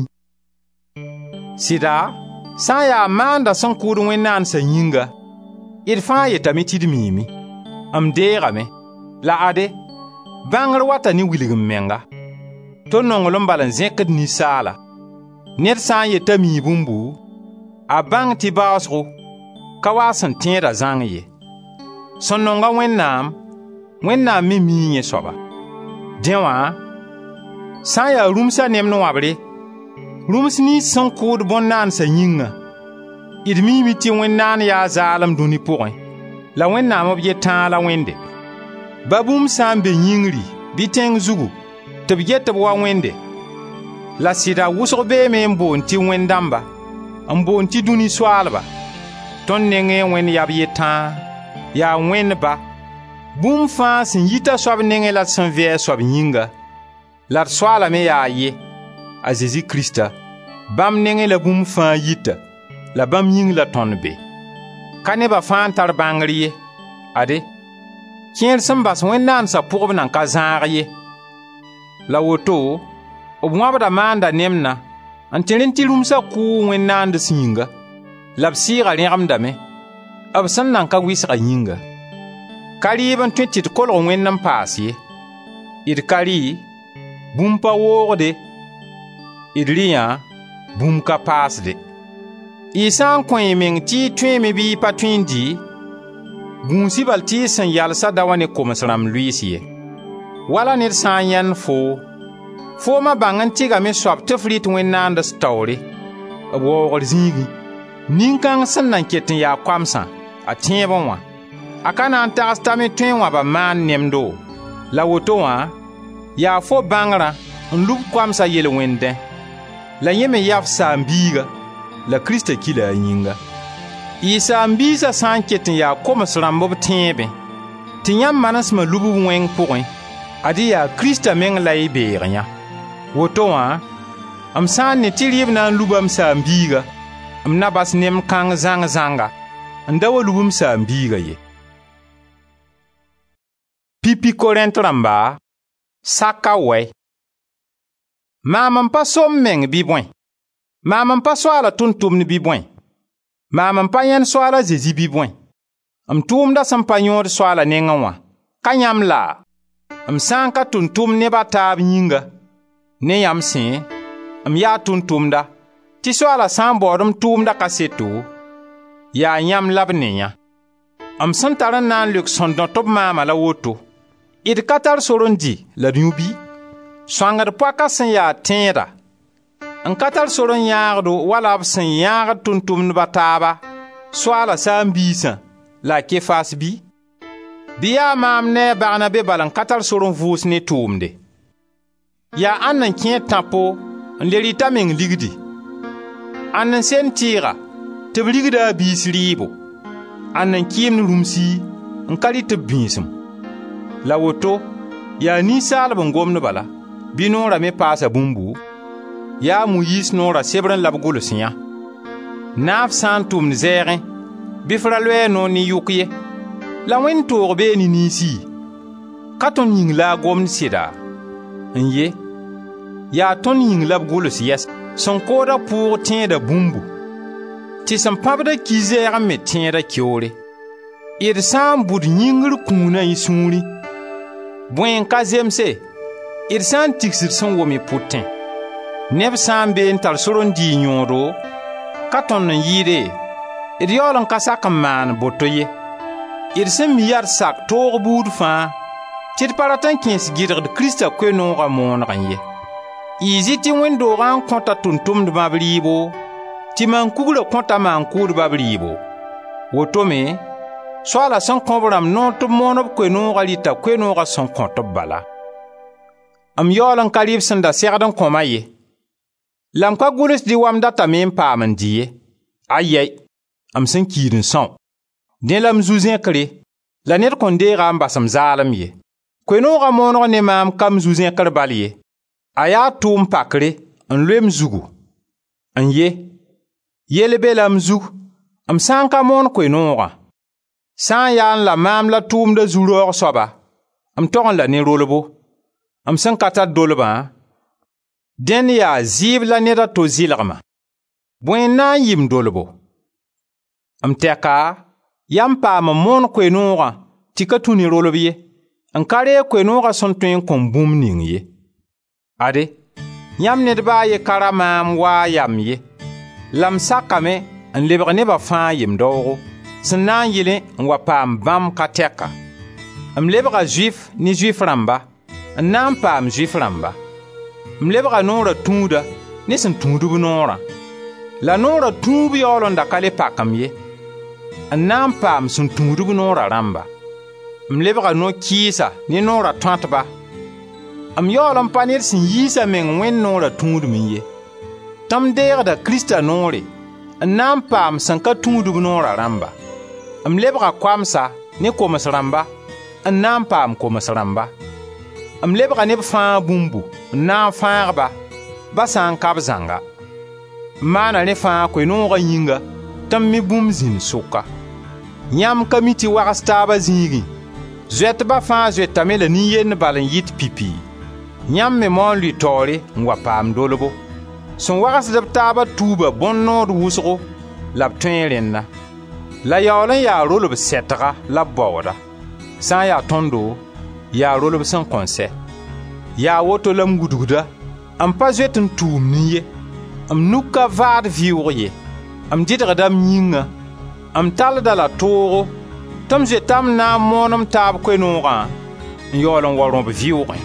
Sɩda, sã n yaa maanda sẽn kʋʋd Wẽnnaandsa yĩnga, d fãa yetame tɩ d miime. M deegame, la ade, bãngr wata ne wilgm menga. To nongl n bal n zẽkd ninsaala. Ned sã n yeta mii bũmbu, a bãng tɩ baoosgo ka waa sẽn tẽeda zãng ye. Sẽn nonga Wẽnnaam, Wẽnnaam me mii yẽ soaba. Dẽ wã, sã n yaa rũmsã nemd wãbre, rũms nins sẽn kʋʋd bõn-naandsa yĩnga, d miime tɩ Wẽnnaand yaa zaalem dũni pʋgẽ, la Wẽnnaam b ye tãag la Wẽnde. Ba bũmb sã n be yĩngri bɩ tẽng zugu, tɩ b get b wa Wẽnde. La sɩda wʋsg beeme n boond tɩ Wẽn-dãmba, n boond tɩ dũni soaalba. Tõnd nengẽ Wẽnd yab ye tãag, yaa Wẽnd Ba. Bũmb fãa sẽn yita soab nengẽ la d sẽn vɩɛ soab yĩnga, la d Soaalame yaa ye, a Zezi Krista. Bãmb nengẽ la bũmb fãa yita, la bãmb yĩng la tõnd be. Ka nebã fãa n tar bãngr ye, ade, kẽer sẽn bas Wẽnnaandsa pʋgb nan ka zãag ye. La woto, b wãbda maanda nemna n tɩ rẽn tɩ rũmsã kʋʋ Wẽnnaands yĩnga, la b sɩɩga rẽgemdame, b sẽn nan ka wɩsga yĩnga. Ka rɩɩb n tõe tɩ d kolg Wẽnd n paas ye. D ka rɩ, bũmb pa woogde, d rɩyã, bũmb ka paasde. Y sã n kõ y meng tɩ y tõeme bɩ y pa tõe n di, gũus-y bal tɩ y sẽn yalsa da wa ne koms rãmb lʋɩɩs ye. Wala ned sã n yãnd foo, foomã bãng n tɩgame soab tɩ f rɩt Wẽnnaands taoore, b waoogr zĩigẽ. Nin-kãng sẽn nan ket n yaa koamsã, a tẽebẽ wã, a ka na n tags t'a me tõe n wãba maan nemdo. La woto wã, yaa fo bãngrã n lub koamsã yel-wẽndẽ, la yẽ me yab saam-biiga, la Krista kila a yĩnga. Y saam-biisã sã n ket n yaa koms rãmb b tẽebẽ, tɩ yãmb manesmã lub b wẽng pʋgẽ, ad yaa Krista meng la y beeg yã. Woto wã, m sã n ne tɩ rɩɩb na n luba m saam-biiga, m na bas nem kãng zãng-zãnga, n da wa lubum saam-biiga ye. Pipi Korint rãmba, saka wɛ. Maam n pa som meng bɩ bõe? Maam n pa soala tʋmtʋmd bɩ bõe? Maam n pa yẽnd soala Zezi bɩ bõe? M tʋʋmda sẽn pa yõod soala nengẽ wã, ka yãmb la? M sã n ka tʋmtʋmd neb a taab yĩnga, ne yãmb sẽ, m yaa tʋmtʋmda, tɩ soala sã n baood m tʋʋmda kaseto, yaa yãmb la b ne yã. M sẽn tar n na n lök sõndõ tɩ b maama la woto: d ka tar sor n dɩ la rĩu bɩ? Sõangd poaka sẽn yaa tẽeda, n ka tar sor n yãagdo wala b sẽn yãagd tʋmtʋmdba taaba, soala saam-biisã la a Kefas bɩ? Bɩ yaa maam ne a Barnabe bal n ka tar sor n vʋʋs ne tʋʋmde? Yaa ãnd n kẽ tãpo n le rɩta meng ligdi? Ãnd n sen tɩɩga tɩ b rigda a biis rɩɩbo? Ãnd n kɩɩmd rũmsi n ka rɩt b bĩisem? La woto, yaa ninsaalb n gomd bala, bɩ noora me paasa bũmbu? Yaa Moyiis noora sebrẽ la b gʋls yã. Naaf sã n tʋmd zɛɛgẽ, bɩ f ra loɛɛ noor ne yʋk ye. La Wẽnd toog bee ne ninsi? Ka tõnd yĩng la a gomd sɩda? N ye, yaa tõnd yĩng la b gʋls yɛs, sẽn kooda pʋʋg tẽeda bũmbu, tɩ sẽn pãbda ki-zɛɛg n me tẽeda keoore. D sã n bʋd yĩngr kũunã y sũurẽ, bõe n ka zemse, d sã n tigsd sẽn wʋm y pʋtẽ. Neb sã n be n tar sor n dɩɩ yõodo, ka tõnd n yɩɩde, d yaool n ka sak n maan boto ye. D sẽn mi yaa d sak toog buud fãa, tɩ d pa rat n kẽes gɩdgd Krista koe-noogã moonegẽ ye. Y zɩ tɩ wẽnd-doogã n kõta tʋmtʋmdbã b rɩɩbo, tɩ maan-kugrã kõta maan-kʋʋdbã b rɩɩbo. Wotome, soala sẽn kõ b rãmb noor tɩ b moon b koe-noogã rɩta koe-noogã sẽn kõt b bala. M yaool n ka rɩb sẽn da segd n kõma ye, la m ka gʋlsdɩ wa m datame n paam n dɩ ye. Ayɛy, m sẽn kiid n são. Dẽ la m zu-zẽkre, la ned kõn deega n bas m zaalem ye. Koe-noogã mooneg ne maam ka m zu-zẽkr bal ye. A yaa tʋʋm pakre n loe m zugu. N ye, yell be la m zug, m sã n ka moon koe-noogã. Sã n yaa n la maam la tʋʋmda zu-raoog soaba, m tog n la ne rolbo. M sẽn ka tar dolbã, dẽnd yaa zɩɩb la ned a to zɩlgma. Bõe n na n yɩ m dolbo? M tɛka, yam paam n moon koe-noogã tɩ ka tũ ne rolb ye, n ka ree koe-noogã sẽn tõe n kõn bũmb ning ye. Ade, yãmb nedbã a ye ka ra maam waa yam ye, la m sakame n lebg nebã fãa yem-daoogo, sẽn na n yɩlẽ n wa paam bãmb ka tɛka. M lebga Zuif ne Zuif rãmba, n na n paam Zuif rãmba. M lebga noorã tũuda ne sẽn tũudb noorã, la noorã tũub yaool n da ka le pakam ye, n na n paam sẽn tũudb noorã rãmba. M lebga no-kɩɩsa ne noorã tõatba. M yaool n pa ned sẽn yiisa meng Wẽnd noorã tũudm ye. Tɩ m deegda Krista noore, n na n paam sẽn ka tũudb noorã rãmba. M lebga koamsa ne koms rãmba, n na n paam koms rãmba. M lebga neb fãa bũmbu, n na n fãagba, ba sã n ka b zãnga. M maana ne fãa koe-noogã yĩnga, tɩ m mi bũmb zĩnd sʋka. Yãmb ka mi tɩ wags taabã zĩigẽ, zoɛtbã fãa zoɛtame la nin-yend bal n yɩt pipi. Yãmb me moon lʋɩ taoore n wa paam dolbo. Sẽn wagsd b taabã tuuba bõn-nood wʋsgo, la b tõe rẽnna. La yaool n yaa rolb sɛtga la b baooda. Sã n yaa tõndo, yaa rolb sẽn kõn sɛ. Yaa woto la m gudgda, m pa zoet n tʋʋm ni ye. M nuka vaad vɩʋʋg ye. M dɩdgda m yĩnga. M talda la toogo, tɩ m zoeta m na n moon m taab koe-noogã n yaool n wa rõb vɩʋʋgẽ.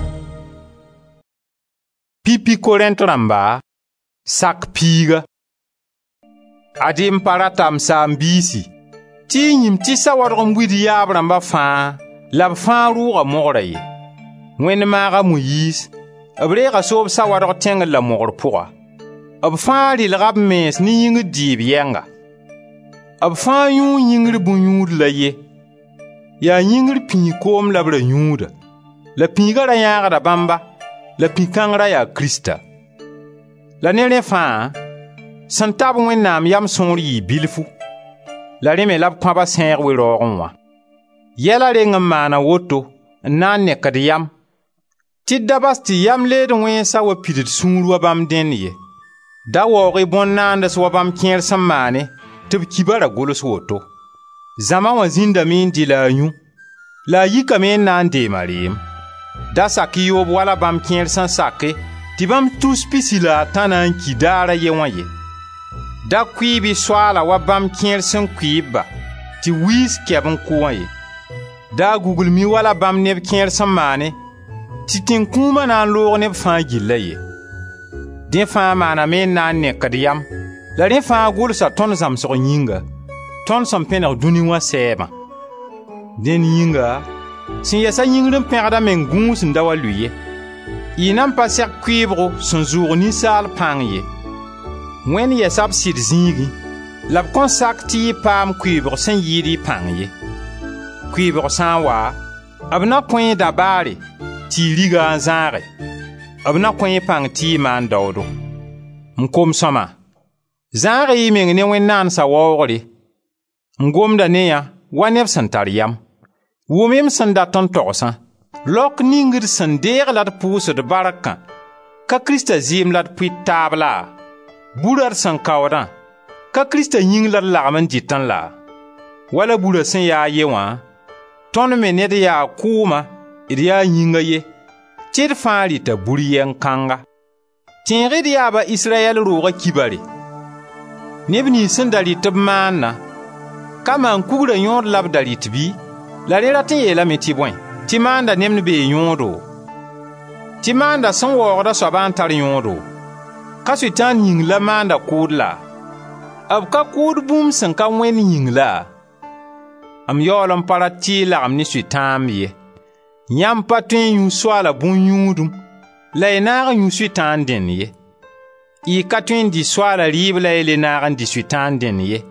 Pipi Korint rãmba, sak piiga. Ade m pa rata m saam-biisi, tɩ y yĩm tɩ sawadg n wid yaab rãmba fãa, la b fãa rʋʋga mogra ye. Wẽnd maaga Moyiis, b reega soob sawadg tẽngr la mogr pʋga. B fãa rɩlga b mens ne yĩngr dɩɩb yɛnga. B fãa yũu yĩngr bõn-yũud la ye. Yaa yĩngr pĩig koom la b ra yũuda. La pĩigã ra yãagda bãmba, la pĩ-kãngrã yaa Krista. La ne rẽ fãa, sẽn tab Wẽnnaam yam sõor yɩɩ bilfu. la rẽ me la b kõba sẽeg we-raoogẽ wã. Yɛla reng n maana woto n na n nekd yam tɩ d da bas tɩ yam leed wẽnsã wa pidd sũur wa bãmb dẽnd ye. Da waooge bõn-naands wa bãmb kẽer sẽn maane tɩ b ki bara gʋls woto. Zãma wã zĩndame n dɩ la a yũ, la a yikame n na n deema reem. Da sak yoob wala bãmb kẽer sẽn sake tɩ bãmb tus pisi la a tã na n ki daara ye wã ye. Da kʋɩɩb soaala wa bãmb kẽer sẽn kʋɩɩbba tɩ wiis kɛb n kʋ wã ye. Da guglmi wala bãmb neb kẽer sẽn maane tɩ tẽn-kũumã na n loog neb fãa gilla ye. Dẽ fãa maaname n na n nekd yam, la rẽ fãa gʋlsa tõnd zãmsg yĩnga, tõnd sẽn pẽneg dũni wã sɛɛbã. Dẽn yĩnga, sẽn yɛsa yĩngr n pẽgdame n gũus n da wa lʋɩ ye. Y nan pa sɛg kʋɩɩbgo sẽn zʋʋg ninsaal pãng ye. Wẽnd yɛsa b sɩd zĩigẽ, la b kõn sak tɩ y paam kʋɩɩbg sẽn yɩɩd y pãng ye. Kʋɩɩbg sã n wa, b na kõe dabaare tɩ y riga n zãage. B na kõe pãng tɩ y maan daoodo. M kom-sõma, zãage y meng ne wẽn-naansa waoogre, n gomda ne yã wa neb sẽn tar yam. Wʋm m sẽn dat n togsã, lok ningd sẽn deeg la d pʋʋsd barkã, ka Krista zɩɩm la d pʋɩt taab la? Bura d sẽn kaoodã, ka Krista yĩng la d lagem n dɩtẽ la? Wala bura sẽn yaa ye wã, tõnd me ned yaa kʋʋma d yaa yĩnga ye, tɩ d fãa rɩta bur yɛn-kãnga. Tẽeg d yaaba Israyɛl roogã kibare. Neb nins sẽn da rɩt b maanna, ka maan kugrã yõod la b da rɩt bɩ? La rẽ rat n yeelame tɩ bõe? Tɩ maanda nemd bee yõodo? Tɩ maanda sẽn waoogda soabã n tar yõodo? Ka Soɩtãan yĩng la maanda kʋʋd la? B ka kʋʋd bũmb sẽn ka Wẽnd yĩng la? M yaool n pa rat tɩ y lagem ne Soɩtãan ye. Yãmb pa tõe n yũ soala bõn-yũudum, la y naag n yũ Soɩtãan dẽnd ye. Y ka tõe n dɩ soala rɩɩb la y le naag n dɩ Soɩtãan dẽnd ye.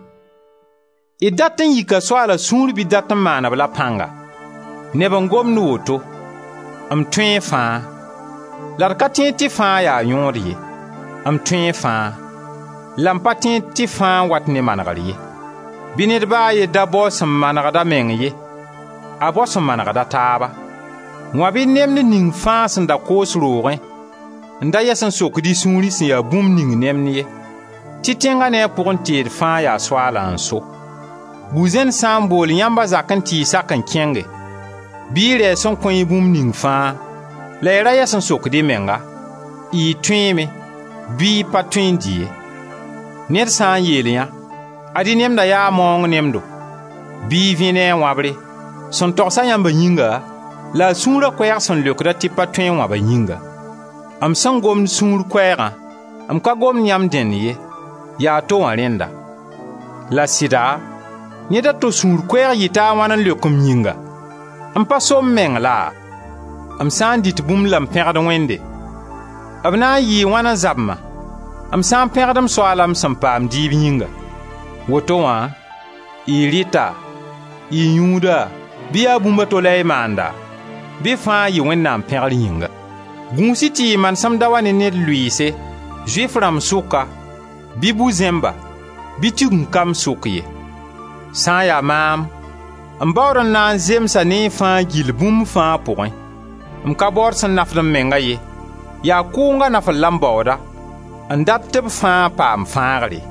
Y dat n yika soala sũur bɩ dat n maan-b la pãnga. Neb n gomd woto, m tõe fãa, la d ka tẽ tɩ fãa yaa yõod ye. M tõe fãa, la m pa tẽ tɩ fãa wat ne manegr ye. Bɩ ned baa ye da bao sẽn manegda meng ye, a bao sẽn manegda taaba. Wã bɩ nemd ning fãa sẽn da koos roogẽ, n da yɛs n sokd y sũurẽ sẽn yaa bũmb ning nemd ye, tɩ tẽngã ne a pʋgẽ teed fãa yaa soala n so. Bu-zẽn sã n bool yãmba zak n tɩ y sak n kẽnge, bɩ y rɛɛs n kõ y bũmb ning fãa, la y ra yɛs n sokd y menga, y tõeeme bɩ y pa tõe n dɩ ye. Ned sã n yeel yã, ad-y nemda yaa maoong nemdo, bɩ y vẽ ne a wãbre, sẽn togsa yãmba yĩnga, la a sũurã koɛɛg sẽn leokda tɩ pa tõe n wãba yĩnga. M sẽn gomd sũur koɛɛgã, m ka gomd yãmb dẽnd ye, yaa to wã rẽnda. La sɩda, ned a to sũur koɛɛg yɩta a wãn n leok m yĩnga, m pa som meng la? M sã n dɩt bũmb la m pẽgd Wẽnde, b na n yɩɩ wãn n zabma, m sã n pẽgd m soala m sẽn paam dɩɩb yĩnga. Woto wã, y rɩta, y yũuda, bɩ yaa bũmba to la y maanda, bɩ fãa yɩ Wẽnnaam pẽgr yĩnga. Gũusi tɩ y mansem da wa ne ned lʋɩɩse, Zoɛf rãmb sʋka, bɩ bu-zẽmba, bɩ tigim-kam sʋk ye. Sã n yaa maam, m baood n na n zemsa ne y fãa gill bũmb fãa pʋgẽ. M ka baood sẽn nafd m menga ye, yaa kʋʋngã nafr la m baooda, n dat tɩ b fãa paam fãagre.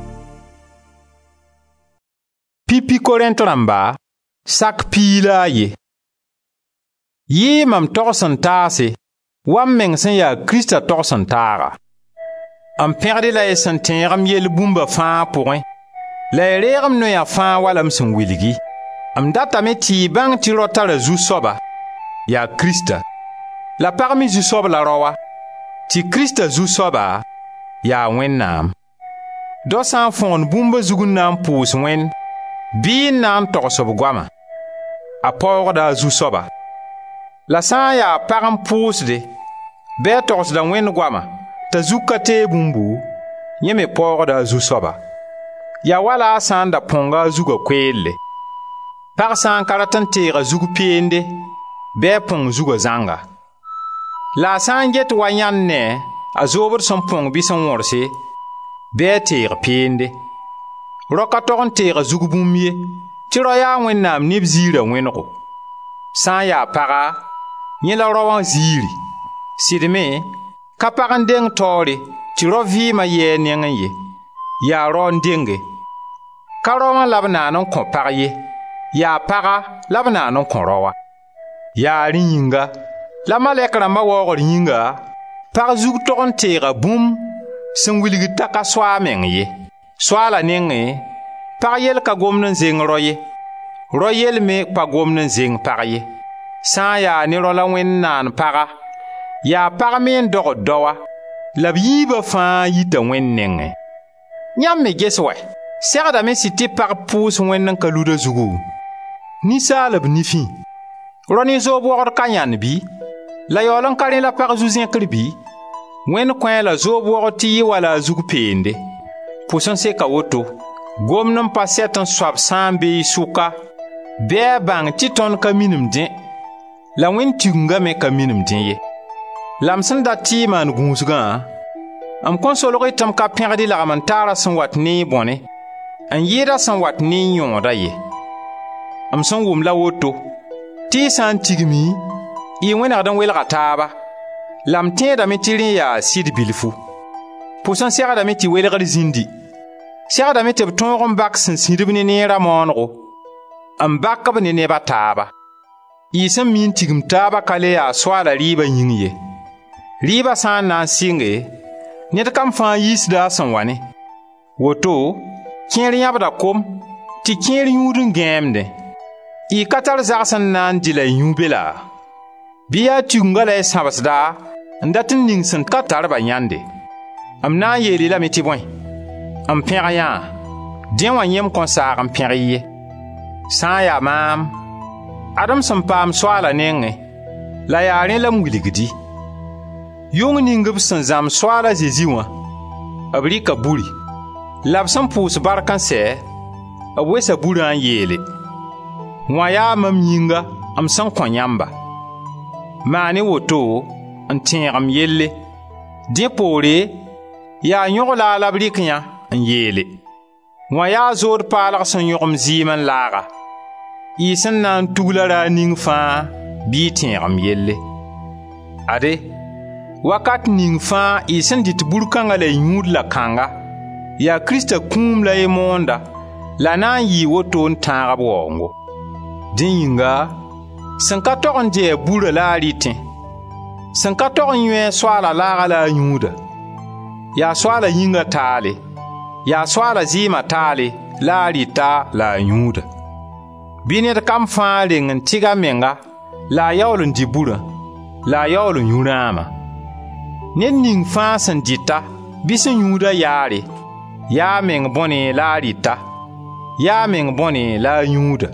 Pipi Korẽnt rãmba, sak pii la a ye. Yɩɩ mam togs n taase, wa m meng sẽn yaa Krista togs n taaga. M pẽgde la y sẽn tẽeg-m yell bũmba fãa pʋgẽ, la y reeg-m noyã fãa wala m sẽn wilgi. M datame tɩ y bãng tɩ rao tara zu-soaba, yaa Krista, la pag me zu-soab la raoa, tɩ Krista zu-soaba yaa Wẽnnaam. Dao sã n fõgen bũmba zug n na n pʋʋs Wẽnd, bɩ n na n togs b goama, a paoogda a zu-soaba. La sã n yaa pag n pʋʋsde, bɩ a togsda Wẽnd goama, t'a zug ka tee bũmbu, yẽ me paoogda a zu-soaba. Ya wala a sã n da põnga a zugã koeelle. Pag sã n ka rat n teeg a zug peende, bɩ a põng zugã zãnga. La a sã n get wa yãnd ne a zoobd sẽn põng bɩ sẽn wõrse, bɩ a teeg peende. Roka togon teega zug bũmb ye, tɩ ro yaa Wẽnnaam neb ziira wẽnego. Sã n yaa paga, yẽ la ro wã ziiri. Sɩdme, ka pag n deng taoore tɩ ro vɩɩmã yɛɛ neng ye, yaa ro n denge. Ka ro wã la b naan n kõ pag ye, yaa paga la b naan n kõ ro wã. Yaa rẽ yĩnga, la malɛk rãmbã waoogr yĩnga, pag zug tog n teega bũmb sẽn wilgd t'a ka soa a meng ye. Soala nengẽ, pag yell ka gomd n zeng ro ye, ro yell me pa gomd n zeng pag ye. Sã n yaa ne ro la Wẽnd naan paga, yaa pag me n dogd daoa, la b yiibã fãa yita Wẽnd nengẽ. Yãmb me ges wɛ, segdame sɩd tɩ pag pʋʋs Wẽnd n ka luda zugu? Ninsaalb nifẽ, ro ne zoob wogd ka yãnd bɩ? La yaool n ka rẽ la pag zu-zẽkr bɩ? Wẽnd kõ la zoob wogd tɩ yɩ wala a zug peende. Pʋs n seka woto, gomd n pa sɛt n soab sã n be y sʋka, bɩ a bãng tɩ tõnd ka minim dẽ, la Wẽnd Tigengã me ka minim dẽ ye. La m sẽn dat tɩ y maan gũusgã, m kõn solg-y tɩ m ka pẽgd y lagm n taara sẽn wat ne y bõne, n yɩɩda sẽn wat ne y yõoda ye. M sẽn wʋm la woto, tɩ y sã n tigmi, y wẽnegd n welga taaba, la m tẽedame tɩ rẽ yaa sɩd bilfu. Pʋs n segdame tɩ welgr zĩndi, segdame tɩ b tõog n bak sẽn sĩdb ne neerã maanego, n bak-b ne neba taaba. Y sẽn mi n tigim taaba ka le yaa soala rɩɩbã yĩng ye. Rɩɩbã sã n na n sɩnge, ned kam fãa yiisda a sẽn wa ne. Woto, kẽer yãbda kom, tɩ kẽer yũud n gãeemdẽ. Y ka tar zags n na n dɩ la y yũ be la? Bɩ yaa Tigengã la y sãbsda n dat n ning sẽn ka tarbã yãnde. M na n yeele lame tɩ bõe, m pẽg yã, dẽ wã yẽm kõn saag n pẽg ye. Sã n yaa maam, ad-m sẽn paam soala nengẽ, la yaa rẽ la m wilgdi. Yʋng ning b sẽn zãmb soala Zezi wã, b rɩka buri, la b sẽn pʋʋs bark n sɛ, b wesa burã n yeele: wã yaa mam yĩnga m sẽn kõ yãmba. Maane woto n tẽeg-m yelle, dẽ poore yaa yõgla la b rɩk yã n yeele: wã yaa zood paalg sẽn yõgem zɩɩm n laaga. Y sẽn na n tugla raa ning fãa bɩ y tẽeg-m yelle. Ade, wakat ning fãa y sẽn dɩt bur-kãngã la y yũud la kãnga, yaa Krista kũum la y moonda, la na n yɩɩ woto n tãag b waoongo. Dẽ yĩnga, sẽn ka tog n dɩɛ burã la a rɩtẽ, sẽn ka tog n yõe soala laaga la a yũuda, yaa soala yĩnga taale, yaa soala zɩɩmã taale la a rɩta la a yũuda. Bɩ ned kam fãa reng n tɩg a menga, la a yaool n dɩ burã, la a yaool n yũ rãama. Ned ning fãa sẽn dɩta bɩ sẽn yũuda yaare, yaa meng bõne la a rɩta, yaa meng bõne la a yũuda.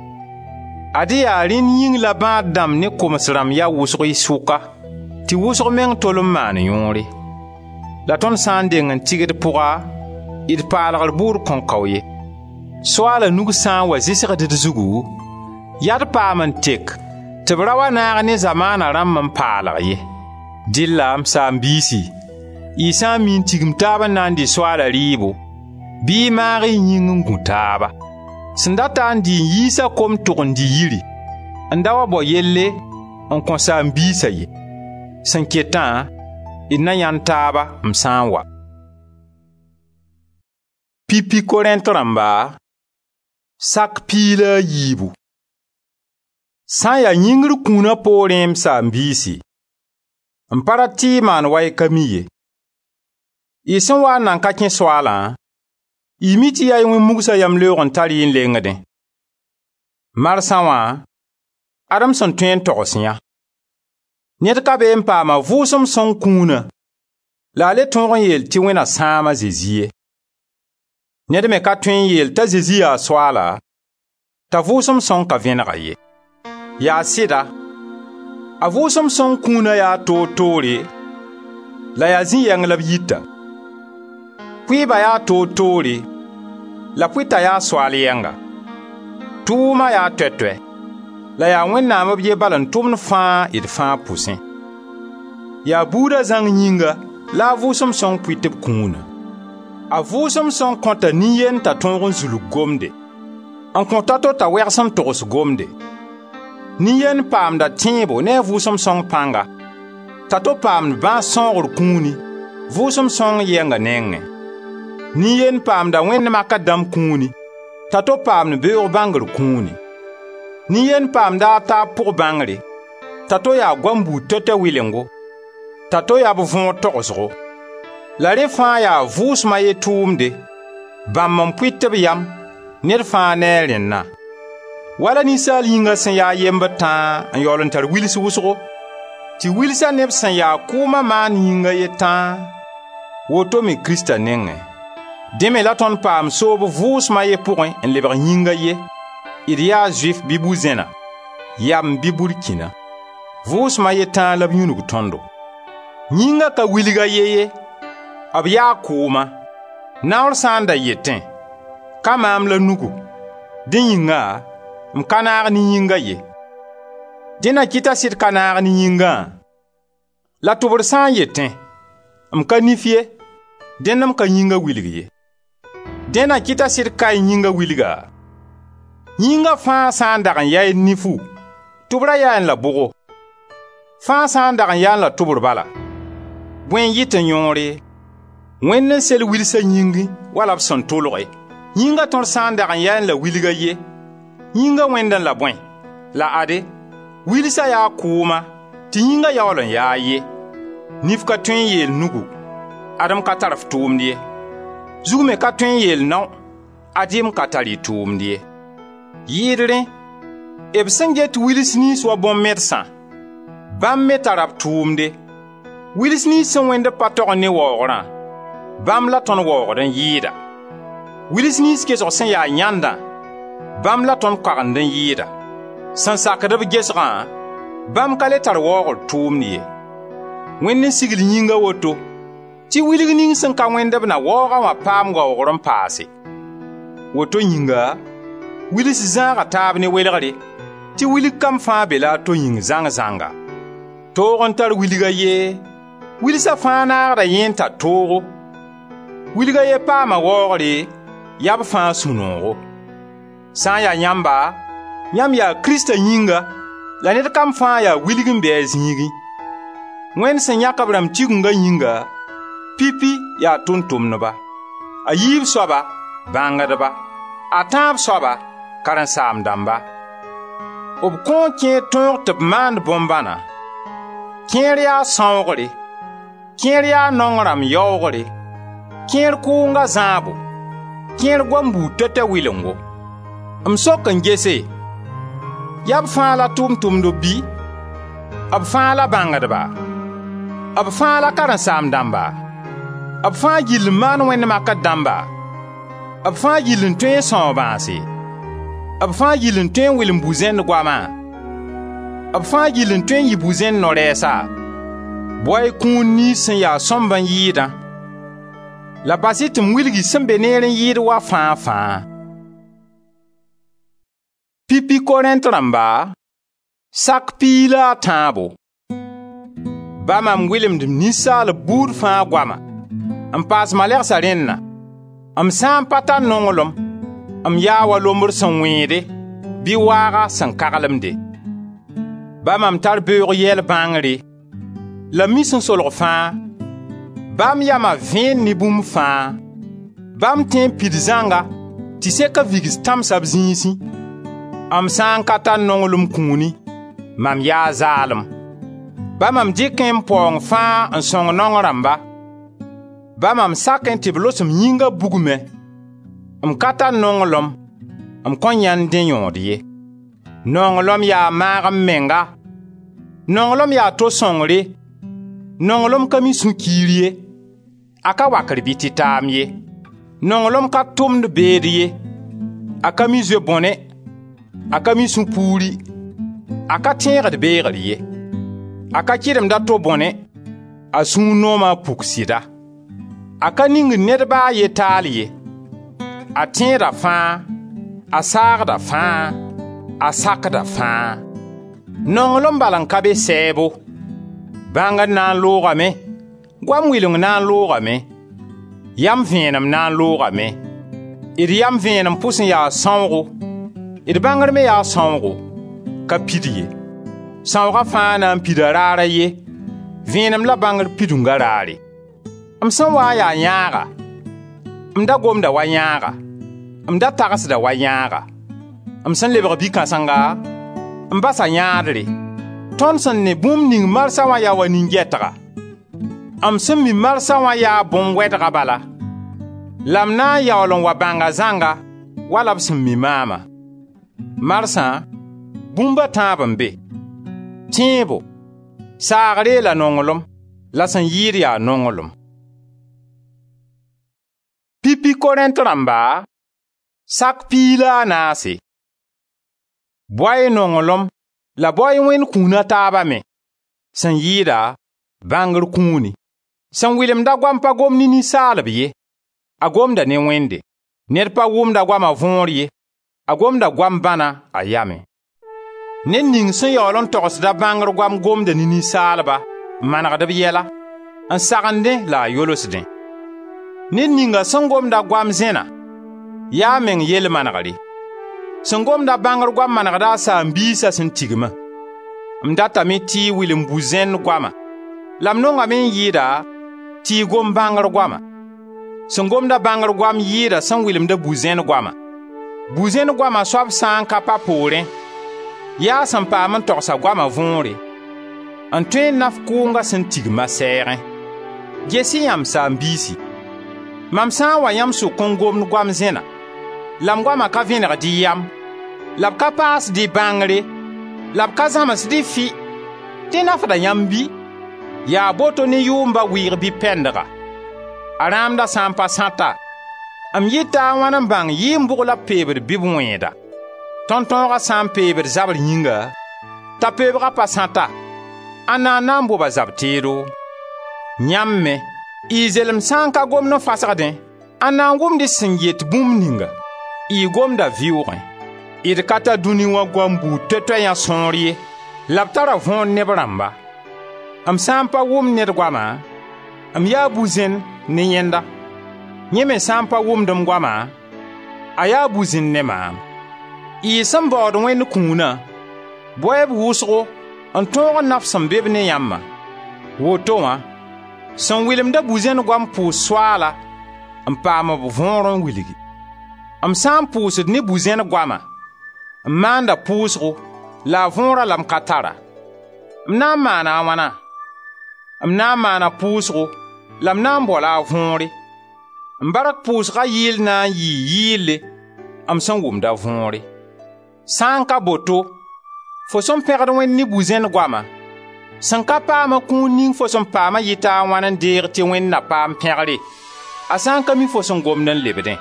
Ade yaa rẽnd yĩng la bãad dãmb ne koms rãmb yaa wʋsg y sʋka, tɩ wʋsg meng tol n maan yõore. La tõnd sã n deng n tɩgd pʋga, d paalgr bʋʋd kõn kao ye. Soala nug sã n wa zɩsgd d zugu, yad paam n tek tɩ b ra wa naag ne zamaana rãmb n paalg ye. Dɩlla m saam-biisi, y sã n mi n tigim taab n na n dɩ soala rɩɩbo, bɩ y maag y yĩng n gũ taaba. Sẽn data n dɩ n yiisa kom tʋg n dɩ yiri, n da wa bao yelle n kõ saam-biisa ye. Sẽn ketã, d na yãnd taaba m sã n wa. Pipi Korẽnt rãmba, sak piila a yiibu. Sã n yaa yĩngr kũunã poorẽ m saam-biisi, n pa ra tɩ y maan wa y ka mi ye. Y sẽn wa n nan ka kẽ soaalã, y mi tɩ yaa y wẽ-mugsa yam leoog n tar y n lengdẽ. Marsã wã, ad-m sẽn tõe n togs yã. Ned ka be n paama vʋʋsem sõng kũunã, la a le tõog n yeel tɩ wẽna sãama Zezi ye. Ned me ka tõe n yeel t'a Zezi yaa soaala, t'a vʋʋsem sõng ka vẽnega ye. Yaa sɩda, a vʋʋsem sõng kũunã yaa toor-toore, la yaa zĩ-yɛng la b yita. Pʋɩɩba yaa toor-toore, la pʋɩta yaa soal yɛnga. Tʋʋma yaa tɔɛ-tɔɛ, la yaa Wẽnnaam b ye bal n tʋmd fãa d fãa pʋsẽ. Yaa buudã zãng yĩnga la a vʋʋsem sõng pʋɩt b kũunã. A A vʋʋsem sẽn kõta nin-yen t'a tõog n zulg gomde, n kõ tato t'a wɛgs n togs gomde. Nin-yen paamda tẽebo ne a vʋʋsem sõng pãnga. Tato paamd bãas sõogr kũuni, vʋʋsem sõng yɛnga nengẽ. Nin-yen paamda wẽnd makadam kũuni, tato paamd beoog bãngr kũuni. Nin-yen paamda a taab pʋg bãngre, tato yaa goam-buud tɛtɛ wɩlengo, tato yaa b võor togsgo. La rẽ fãa yaa vʋʋsma ye tʋʋmde, bãmb n pʋɩt tɩ b yam, ned fãa ne a rẽnna. Wala ninsaal yĩnga sẽn yaa yembr tãa n yaool n tar wils wʋsgo, tɩ wilsa neb sẽn yaa kʋʋma maan yĩnga ye tãa, woto me Krista nengẽ. Dẽ me la tõnd paam soob vʋʋsma ye pʋgẽ n lebg yĩnga ye, d yaa Zuif bɩ bu-zẽna, yam bɩ burkina. Vʋʋsma ye tãa la b yũnug tõndo. Yĩnga ka wilga ye, b yaa kʋʋma. Naoor sã n da yetẽ, ka maam la nugu, dẽ yĩnga, m ka naag ne yĩnga ye. Dẽ na kɩta sɩd ka naag ne yĩngã? La tʋbr sã n yetẽ, m ka nif ye, dẽnd m ka yĩnga wilg ye. Dẽ na kɩta sɩd ka y yĩnga wilga? Yĩnga fãa sã n dag n yaa nifu, tʋbra yaa n la bʋgo. Fãa sã n dag n yaa n la tʋbr bala, bõe n yɩ tɩ yõore? Wẽnd n sel wilsa yĩngi wala b sẽn tʋlge. Yĩnga tõr sã n dag n yaa n la wilga ye, yĩnga wẽnd n la bõe? La ade, wilsa yaa kʋʋma, tɩ yĩnga yaool n yaa ye. Nif ka tõe n yeel nugu, adem ka tar f tʋʋmd ye. Zug me ka tõe n yeel nao, adem ka tar y tʋʋmd ye. Yɩɩdrẽ, b sẽn get wils niis wa bõn-medsã, bãmb me tara b tʋʋmde. Wils niis sẽn wẽnd pa tog ne waoogrã, bãmb la tõnd waoogd n yɩɩda. Wils niis gesg sẽn yaa yãndã, bãmb la tõnd koagend n yɩɩda. Sẽn sakd b gesgã, bãmb ka le tar waoogr tʋʋmd ye. Wẽnd n sigl yĩnga woto, tɩ wilg ning sẽn ka wẽnd b na waoogã wã paam waoogr n paase. Woto yĩnga, wils zãaga taab ne welgre, tɩ wilg kam fãa be la a to yĩng zãng-zãnga. Toog n tar wilga ye, wilsa fãa naagda yẽ n tar toogo. Wilga ye paama waoogre, yab fãa sũ-noogo. Sã n yaa yãmba, yãmb yaa Krista yĩnga, la ned kam fãa yaa wilg n be a zĩigi. Wẽnd sẽn yãk b rãmb tigengã yĩnga, pipi yaa tʋm-tʋmdba, a yiib soaba, bãngdba, a tãab soaba, karen-saam-dãmba. B kõo kẽer tõog tɩ b maand bõn-bãna. Kẽer yaa sãoogre, kẽer yaa nong-rãmb yaoogre, kẽer kʋʋnga zãabo, kẽer goam-buud tɛtɛ wɩlengo. M sok n gese, yab fãa la tʋm-tʋmdo bɩ? B fãa la bãngdba? B fãa la karen-saam-dãmba? B fãa gill n maan wẽnd makd-dãmba? B fãa gill n tõe n são bãase? B fãa gill n tõe n wɩlm bu-zẽnd goamã? B fãa gill n tõe n yɩ bu-zẽnd no-rɛɛsa? Boy kũun niis sẽn yaa sõmb n yɩɩdã, la bas-y tɩ m wilgi sẽn be neer n yɩɩd wa fãa. Pipi Korẽnt rãmba, sak pii la a tãabo. Ba mam wɩlemd ninsaal buud fãa goama, n paas malɛgsa rẽnna. M sã n pa tar nonglem, m yaa wa lombr sẽn wẽede, bɩ waaga sẽn kaglemde. Ba mam tar beoog yɛl bãngre, la mis n solg fãa. Bãmb yama vẽen ne bũmb fãa. Bãmb tẽ n pid zãnga, tɩ seka vigs tãmsa b zĩisi. M sã n ka tar nonglem kũuni, mam yaa zaalem. Ba mam dɩkẽ n paoong fãa n sõng nong rãmba. Ba mam sakẽ tɩ b losem yĩnga bugmẽ. M ka tar nonglem, m kõn yãnd dẽ yõod ye. Nonglem yaa maagem menga. Nonglem yaa to sõngre. Nonglem ka mi sũ-kiir ye. A ka wakr bɩ tɩ taam ye. Nonglem ka tʋmd beed ye. A ka mi zoe bõne. A ka mi sũ-puuri. A ka tẽegd beegr ye. A ka kɩdemda to bõne. A sũ-noomã puk sɩda. A ka ningd ned baa ye taal ye. A tẽeda fãa. A saagda fãa. A sakda fãa. Nonglem bal n ka be sɛɛbo. Bãngd na n loogame, goam wɩleng na n loogame. Yam vẽenem na n loogame. D yam vẽenem pʋs n yaa sãoogo. D bãngr me yaa sãoogo, ka pid ye. Sãooga fãa na n pida raara ye. Vẽenem la bãngr pidunga raare. M sẽn waa yaa yãaga, m da gomda wa yãaga, m da tagsda wa yãaga. M sẽn lebg bi-kãsenga, m basa yãadre. Tõnd sẽn ne bũmb ning marsã wã yaa wa nin-gɛtga. M sẽn mi marsã wã yaa bõn-wɛdga bala. La m na n yaool n wa bãnga zãnga, wala b sẽn mi maama. Marsã, bũmba tãab n be. Tẽebo, saagre la nonglem, la sẽn yɩɩd yaa nonglem. Pipi Korẽnt rãmba, sak piila a naase. Boy nonglem la boy wẽnd kũuna taaba me. Sẽn yɩɩda, bãngr kũuni. Sẽn wɩlemda goam pa gom ne ninsaalb ye. A gomda ne wẽnde. Ned pa wʋmda goama võor ye. A gomda goam bãna a yame. Ned ning sẽn yaool n togsda bãngr goam gomda ne ninsaalba, n manegd b yɛla, n sagende la a yolsdẽ. Ned ninga sẽn gomda goam zẽna, yaa meng yel-manegre. Sẽn gomda bãngr goam manegda a saam-biisã sẽn tigma. M datame tɩ y wɩlem bu-zẽnd goama, la m nongame n yɩɩda tɩ y gom bãngr goama. Sẽn gomda bãngr goam yɩɩda sẽn wɩlemda bu-zẽnd goama. Bu-zẽnd goama soab sã n ka pa poorẽ, yaa sẽn paam n togsa goama võore, n tõe n naf kʋʋnga sẽn tigma sɛɛgẽ. Ges-y yãmb saam-biisi. Mam sã n wa yãmb sʋk n gomd goam zẽna, la m goama ka vẽnegd y yam, la b ka paasd y bãngre, la b ka zãmsd y fɩ, tɩ nafda yãmb bi? Yaa boto ne yʋʋmba wɩɩg bi-pɛndga. A rãamda sã n pa sãta, m yɩta a wãn n bãng yɩɩm-bʋg la peebd bɩ-b-wẽeda. Tõn-tõoga sã n peebd zabr yĩnga, t'a peebga pa sãta, a na n boba zab teedo. Yãmb me, y zelem sã n ka gomd n fasgdẽ, a na n wʋmd y sẽn yet bũmb ninga, y gomda vɩʋʋgẽ. D ka ta dũni wã goam buud toɛ-toɛ yã sõor ye, la b tara võor neb rãmba. M sã n pa wʋmd ned goama, m yaa bu-zẽn ne yẽnda. Yẽ me sã n pa wʋmd m goama, a yaa bu-zẽn ne maam. Y sẽn baood wẽnd kũuna, boɛɛb wʋsgo n tõog n naf sẽn be b ne yãmba. Woto wã, sẽn wɩlemda bu-zẽn goam pʋʋs soaala, n paam b võor n wilgi. M sã n pʋʋsd ne bu-zẽn goama, m maanda pʋʋsgo, la a võora la m ka tara. M na n maana a wãna? M na n maana pʋʋsgo, la m na n bola a võore. M bark pʋʋsga yɩɩl na n yɩɩ yɩɩlle, m sẽn wʋmda võore. Sã n ka boto, fo sẽn pẽgd wẽnd ne bu-zẽn goama, sẽn ka paama kũun ning fo sẽn paama yɩta a wãn n deeg tɩ wẽnd na paam pẽgre, a sã n ka mi fo sẽn gomd n lebdẽ.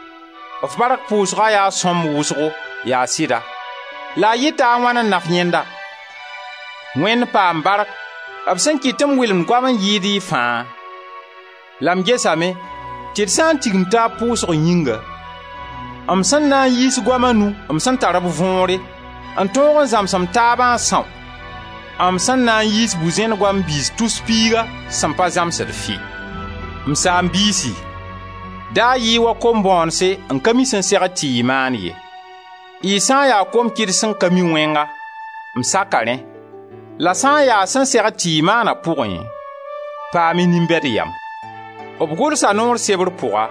F bark pʋʋsga yaa sõmb wʋsgo, yaa sɩda, la a yɩta a wãn n naf yẽnda. Wẽnd paam bark, b sẽn kɩt m wɩlem goam n yɩɩd y fãa. La m gesame tɩ d sã n tigm t'a pʋʋsg yĩnga, m sẽn na n yiis goama nu m sẽn tar b võore, n tõog n zãmsem taabã n são, m sẽn na n yiis bu-zẽn goam biis tus piiga sẽn pa zãmsd fɩ. M saam-biisi, daa yɩɩ wa kom-bõonse n ka mi sẽn segd tɩ y maan ye. Y sã n yaa kom-kɩd sẽn ka mi wẽnga, m saka rẽ. La sã n yaa sẽn segd tɩ y maana pʋgẽ, paam-y nin-bɛd yam. B gʋlsa noor sebr pʋga,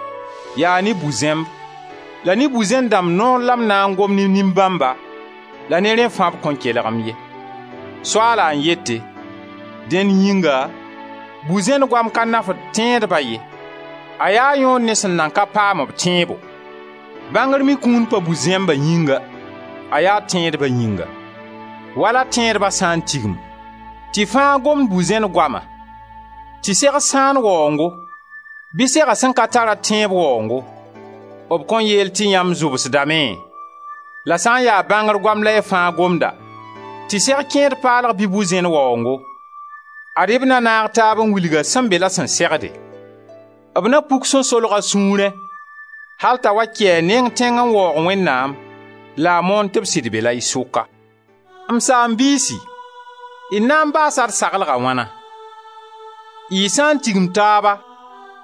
yaa ne bu-zẽmb, la ne bu-zẽn dãmb noor la m na n gom ne nin-bãmba, la ne rẽ fãa b kõn kelgem ye. Soaala n yette, dẽn yĩnga, bu-zẽn goam ka nafd tẽedba ye. A yaa yõod ne sẽn nan ka paam b tẽebo. Bãngr mi kũun pa bu-zẽmba yĩnga, a yaa tẽedba yĩnga. Wala tẽedba sã n tigm, tɩ fãa gomd bu-zẽn goama, tɩ seg sãan waoongo, bɩ sega sẽn ka tara tẽeb waoongo, b kõn yeel tɩ yãmb zʋbsdame. La sã n yaa bãngr goam la y fãa gomda, tɩ seg kẽed paalg bɩ bu-zẽn waoongo, ad b na naag taab n wilga sẽn be la sẽn segde. B na puk sẽn solga sũurẽ, hal t'a wa kɩ a neng tẽng n waoog Wẽnnaam, la a moon tɩ b sɩd be la y sʋka. M saam-biisi, y na n baasa d saglga wãna. Y sã n tigm taaba,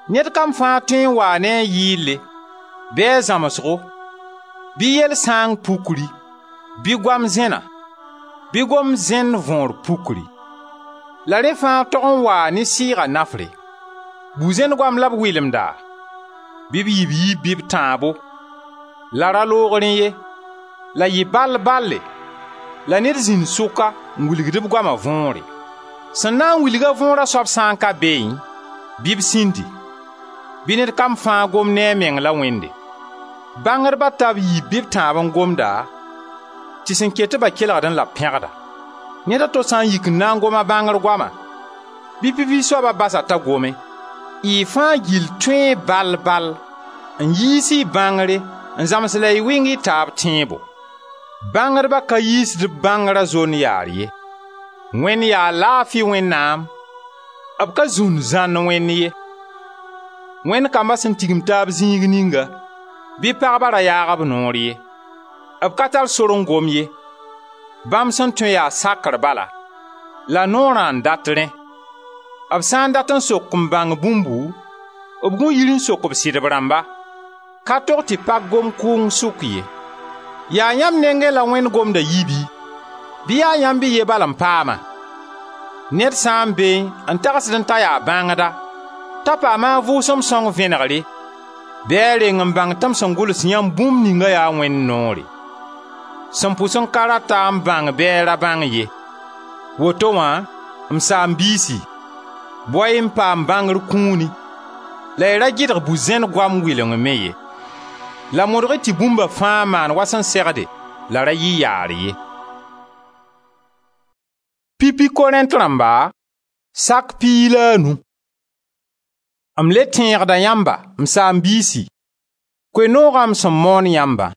ned kam fãa tõe n waa ne a yɩɩlle bɩ a zãmsgo bɩ yɛl sãang pukri bɩ goam zẽna bɩ gom zẽn võor pukri la rẽ fãa tog n waa ne sɩɩga nafre bu-zẽn goam la b wɩlemda bɩ b yib yiib bɩ b tãabo la ra loogrẽ ye la yɩ bal-balle la ned zĩnd sʋka n wilgd b goama võore sẽn na n wilga võora soab sã n ka beẽ bɩ b sĩndi bɩ ned kam fãa gom ne a meng la wẽnde bãngdbã tab yiib bɩ b tãab n gomda tɩ sẽn ket tɩ ba kelgd n la pẽgda ned a to sã n yik n na n goma bãngr goama bɩ pipi soaba basa t'a gome y fãa gill tõe bal-bal n yiisi y bãngre n zãms la y wɩng y taab tẽebo bãngdbã ka yiisd b bãngrã zon yaar ye wẽnd yaa laafɩ Wẽnnaam b ka zũnd zãnd wẽnd ye wẽnd kambã sẽn tigim taab zĩig ninga bɩ pagba ra yaag b noor ye b ka tar sor n gom ye bãmb sẽn tõe yaa sakr bala la noorã n dat rẽ b sã n dat n sok n bãng bũmbu b gũ yir n sok b sɩdb rãmba ka tog tɩ pak gom kʋʋng sʋk ye yaa yãmb nengẽ la wẽnd gomda yibi bɩ yaa yãmb bɩ ye bal n paama ned sã n beẽ n tagsd n ta yaa bãngda t'a paama a vʋʋsem sõng vẽnegre bɩ a reng n bãng tɩ m sẽn gʋls yãmb bũmb ninga yaa wẽnd noore sẽn pʋs n ka rata n bãng bɩ a ra bãng ye woto wã m saam-biisi boy n paam bãngr kũuni la y ra gɩdg bu-zẽn goam wɩleng me ye la modg tɩ bũmba fãa maan wa sẽn segde la ra yɩ yaar ye. Pipi Korẽnt rãmba sak piig la a nu. M le tẽegda yãmba m saam-biisi koe-noogã m sẽn moon yãmba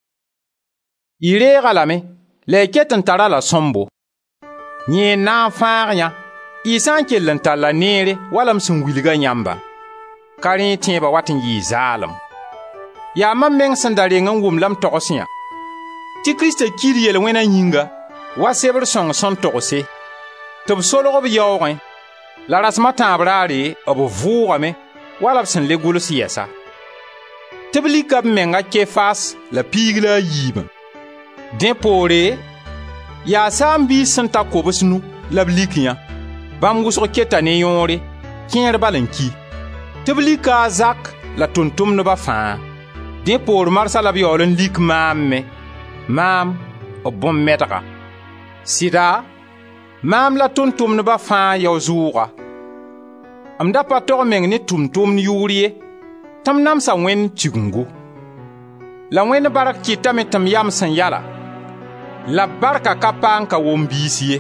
y reega lame la y ket n tara la sõmbo yẽ n na n fãag yã y sã n kell n tar la neere wala m sẽn wilga yãmba ka rẽ tẽebã wat n yɩɩ zaalem yaa mam meng sẽn da reng n wʋm la m togs yã tɩ Krista kir yel-wẽnã yĩnga wa sebr sõng sẽn togse tɩ b solg b yaoogẽ la rasmã tãab raare b vʋʋgame wala b sẽn le gʋls yɛsa tɩ b lika b menga Kefas la piig la a yiibã dẽ poore yaa saam-biis sẽn ta kobs nu la b lik yã bãmb wʋsg keta ne yõore kẽer bal n ki tɩ b lika a Zak la tʋmtʋmdbã fãa dẽ poor marsã la b yaool n lik maam me maam b bõn-mɛdga sɩda maam la tʋmtʋmdbã fãa yao zʋʋga m da pa tog meng ne tʋmtʋmd yʋʋr ye tɩ m namsa Wẽnd tigengu la Wẽnd bark kɩtame tɩ m yam sẽn yala la barka ka pa n ka wom-biis ye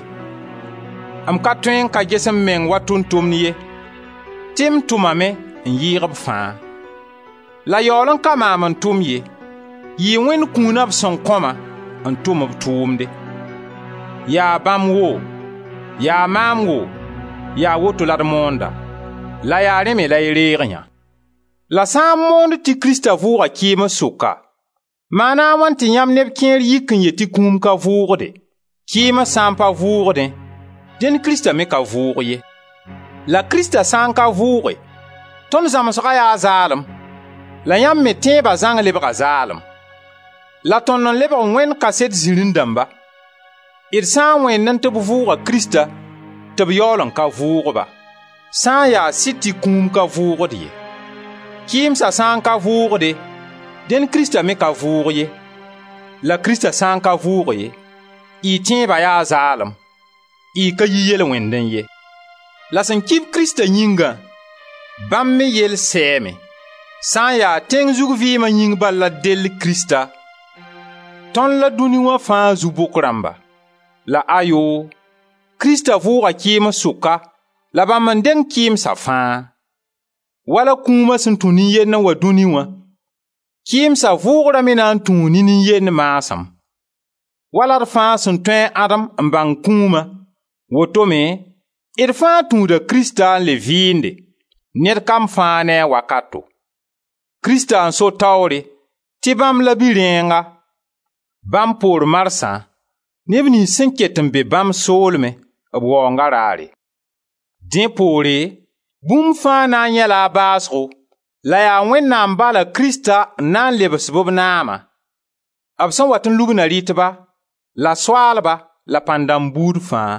m ka tõe n ka ges m meng wa tʋmtʋmd ye tɩ m tʋmame n yɩɩg b fãa la yaool n ka maam n tʋm ye yɩɩ Wẽnd kũunã b sẽn kõma n tʋm b tʋʋmde yaa bãmb woo yaa maam woo yaa woto la d moonda la yaa rẽ me la y reeg yã la sã n moond tɩ Krista vʋʋga kɩɩmã soka maana a wãn tɩ yãmb neb kẽer yik n yetɩ kũum ka vʋʋgde kɩɩmã sã n pa vʋʋgdẽ dẽnd Krista me ka vʋʋg ye la Krista sã n ka vʋʋge tõnd zãmsga yaa zaalem la yãmb me tẽebã zãng lebga zaalem la tõnd n lebg Wẽnd kaset zĩrin dãmba d sã n wẽnd n tɩ b vʋʋga Krista tɩ b yaool n ka vʋʋgba sã n yaa sɩd tɩ kũum ka vʋʋgd ye kɩɩmsã sã n ka vʋʋgde dẽnd Krista me ka vʋʋg ye la Krista sã n ka vʋʋg ye y tẽebã yaa zaalem y ka yi yel-wẽnd n ye la sẽn kɩb Krista yĩngã bãmb me yell sɛɛme sã n yaa tẽng zug vɩɩmã yĩng bal la dell Krista tõnd la dũni wã fãa zu-bʋk rãmba la ayo Krista vʋʋga kɩɩmã sʋka la bãmb n deng kɩɩmsã fãa wala kũumã sẽn tũ nin-yend n wa dũni wã kɩɩmsã vʋʋgrã me na n tũu ne nin-yend maasem wala d fãa sẽn tõe ãdem n bãng kũumã wotome d fãa tũuda Krista n le vɩɩnde ned kam fãa ne a wakato Krista n so taoore tɩ bãmb la bi-rẽenga bãmb poor marsã neb nins sẽn ket n be bãmb soolme b waoonga raare dẽ poore bũmb fãa na n yãla a baasgo La yaa Wẽnnaam bala Krista na n lebs b naama. B sẽn wat n lugna rɩtba, la soaalba, la pãn-dãmb-buud fãa.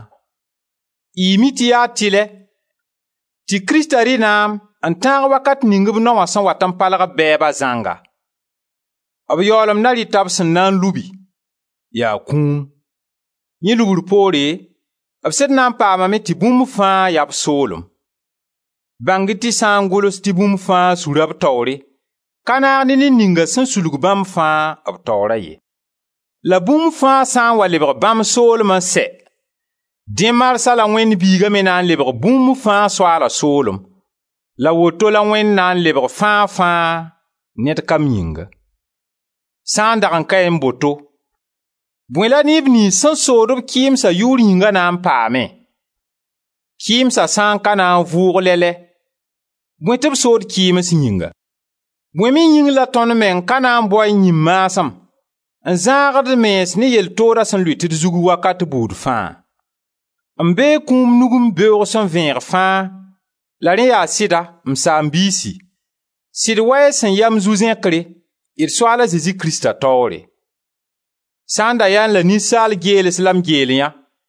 Y mi tɩ yaa tɩlɛ tɩ Krista rɩ-naam n tãag wakat ning b naowã sẽn wat n palg bɛɛba zãnga. B yaoolem na rɩta b sẽn na n lubi, yaa kũum. Yẽ lugr poore, b sẽd na n paamame tɩ bũmb fãa yaa b soolem. Bãng-y tɩ sã n gʋls tɩ bũmb fãa sura b taoore, ka naag ne ned ninga sẽn sulg bãmb fãa b taoora ye. La bũmb fãa sã n wa lebg bãmb soolem n sɛ, dẽ marsã la Wẽnd Biiga me na n lebg bũmb fãa soaala soolem, la woto la Wẽnd na n lebg fãa ned kam yĩnga. Sã n dag n ka n boto, bõe la neb nins sẽn sood b kɩɩmsa yʋʋr yĩnga na n paame? Kɩɩmsa sã n ka na n vʋʋg lɛlɛ, bõe tɩ b sood kɩɩms yĩnga? Bõe me yĩng la tõnd meng ka na n bao yĩm-maasem n zãagd mens ne yel-toodã sẽn lʋɩt d zug wakat buud fãa. M bee kũum nugum beoog sẽn vẽeg fãa, la rẽ yaa sɩda, m saam-biisi, sɩd wɛɛ sẽn yam zu-zẽkre, d Soaala Zezi Krista taoore. Sã n da yãn la ninsaal geels la m geel yã,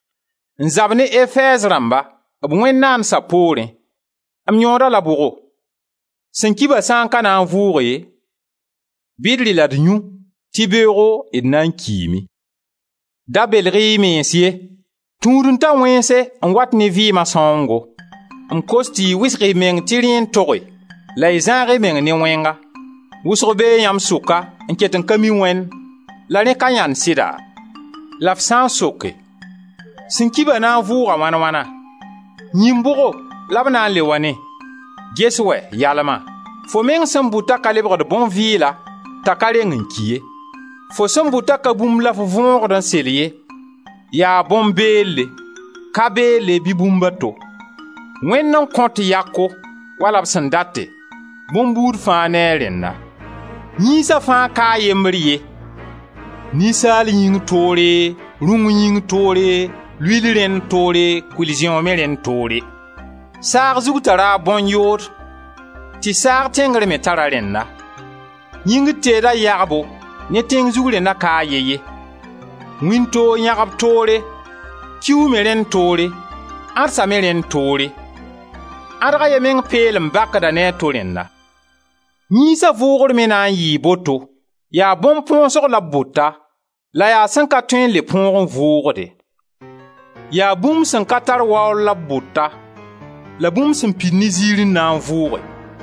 n zab ne Efɛɛz rãmba, b Wẽnnaamsã poorẽ, m yõoda la bʋgo, sẽn kiba sã n ka na n vʋʋge, bɩ d rɩ la d yũ tɩ beoogo d na n kiime. Da belg-y mens ye, tũud n ta wẽnse n wat ne vɩɩmã sãoongo, m kos tɩ y wɩsg y meng tɩ rẽ n toge, la y zãag y meng ne wẽnga. Wʋsg bee yãmb sʋka n ket n ka mi Wẽnd, la rẽ ka yãnd sɩda. La f sã n soke, sẽn kiba na n vʋʋga wãn-wãna? Yĩm-bʋgo la b na n le wa ne. Ges wɛ yalma, fo meng sẽn bʋta ka lebgd bõn-vɩɩla t'a ka reng n ki ye. Fo sẽn bʋta ka bũmb la fo võogd n sel ye. Yaa bõn-beelle, ka beelle bɩ bũmba to. Wẽnd n kõt yako, wala b sẽn date, bõn-buud fãa ne a rẽnna. Yĩnsã fãa ka a yembr ye. Ninsaal yĩng toore, rũng yĩng toore, luil rẽnd toore, kʋɩl-zẽo me rẽnd toore. Saag zug tara a bõn-yood, tɩ saag tẽngr me tara rẽnda. Yĩng teeda yagbo, ne tẽng zug rẽnda ka a ye. Wĩntoog yãgb toore, kiu me rẽnd toore, ãdsa me rẽnd toore. Ãdga ye meng peelem bakda ne a to rẽnda. Yĩnsã vʋʋgr me na n yɩɩ boto, yaa bõn-põosg la bʋta, la yaa sẽn ka tõe n le põog n vʋʋgde. Yaa bũmb sẽn ka tar waool la bʋta, la bũmb sẽn pid ne ziir n na n vʋʋge.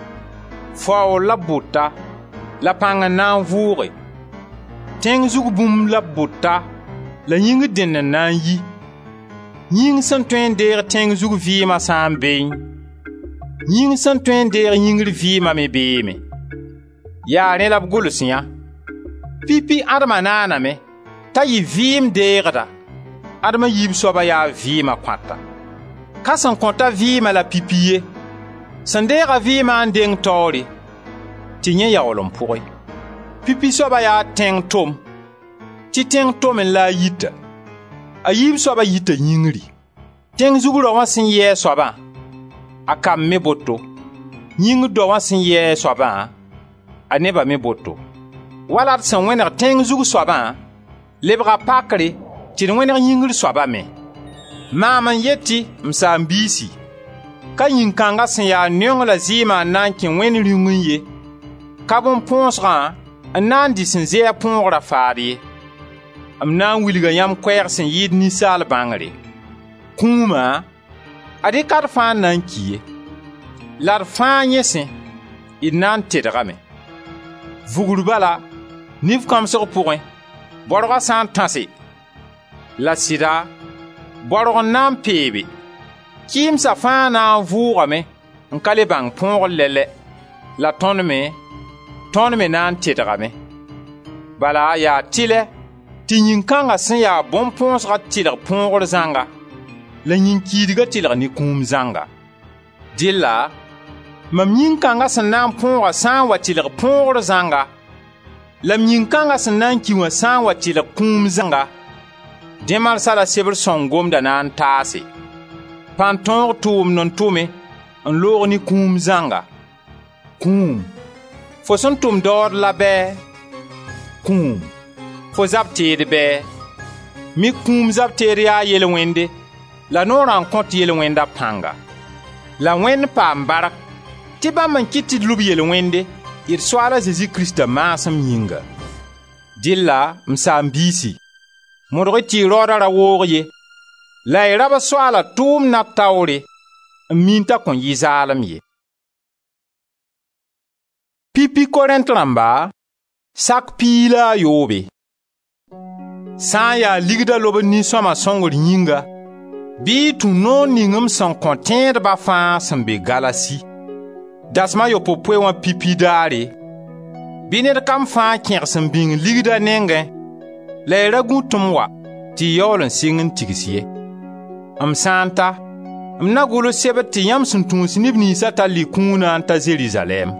Faool la bʋta, la pãng n na n vʋʋge. Tẽng zug bũmb la bʋta, la yĩng dẽnd n na n yi. Yĩng sẽn tõe n deeg tẽng zug vɩɩmã sã n beẽ, yĩng sẽn tõe n deeg yĩngr vɩɩmã me beeme. Yaa rẽ la b gʋls yã. Pipi adma naaname t'a yɩ vɩɩm deegda, adma yiib soaba yaa vɩɩmã kõata. Ka sẽn kõta vɩɩmã la pipi ye, sẽn deega vɩɩmã n deng taoore, tɩ yẽ yaool n pʋge. Pipi soaba yaa tẽng tom, tɩ tẽng tom n la a yita. A yiib soaba yita yĩngri. Tẽng zug raoã sẽn yɛɛ soabã, a kam me boto. Yĩng daoã sẽn yɛɛ soabã, a neba me boto. Wala d sẽn wẽneg tẽng zug soabã, lebga pakre tɩ d wẽneg yĩngr soaba me. Maam n yetɩ, m saam-biisi, ka yĩn-kãngã sẽn yaa neong la zɩɩmã n na n kẽ Wẽnd rĩungẽ ye, ka bõn-põosgã n na n dɩs n zɛ a põogrã faad ye. M na n wilga yãmb koɛɛg sẽn yɩɩd ninsaal bãngre. Kũumã, a dɩka d fãa n na n ki ye, la d fãa yẽsẽ, d na n tedgame. Vugr bala, nif kãmsg pʋgẽ, borgã sã n tãse, la sɩda, borg n na n peebe. Kɩɩmsã fãa na n vʋʋgame n ka le bãng põogr lɛlɛ, la tõnd me na n tedgame. Bala yaa tɩlɛ tɩ yĩn-kãngã sẽn yaa bõn-põosgã tɩlg põogr zãnga, la yĩn-kiidgã tɩlg ne kũum zãnga. Dɩlla, mam yĩn-kãngã sẽn na n põogã sã n wa tɩlg põogr zãnga, la m yĩn-kãngã sẽn na n ki wã sã n wa tɩlg kũum zãnga, dẽ marsã la sebr sõng gomda na n taase. Pãn-tõog tʋʋmd n tʋme n loog ne kũum zãnga. Kũum Fo sẽn tʋm daood la bɛ? Kũum. Fo zab-teed bɛ? Mi kũum zab-teed yaa yel-wẽnde, la noorã n kõt yel-wẽnda pãnga. La Wẽnd paam bark tɩ bãmb n kɩt tɩ d lub yel-wẽnde d Soaala Zezi Krista maasem yĩnga. Dɩlla, m saam-biisi, modg-y tɩ y raooda ra woog ye, la y rab Soaala tʋʋm nab taoore n min t'a kõn yɩ zaalem ye. Pipi Korẽnt rãmba, sak pii la a yoobe. Sã n yaa ligda lob nin-sõma sõngr yĩnga, bɩ y tũ noor ning m sẽn kõ tẽedba fãa sẽn be Galasi. Dasma yopopoe wã pipi daare, bɩ ned kam fãa kẽgs n bĩng ligda nengẽ, la y ra gũ tɩ m wa tɩ y yaool n sɩng n tigs ye. M sã n ta, m na gʋls sebd tɩ yãmb sẽn tũus neb ninsã t'a lɩ kũunã n ta Zerizalɛɛm.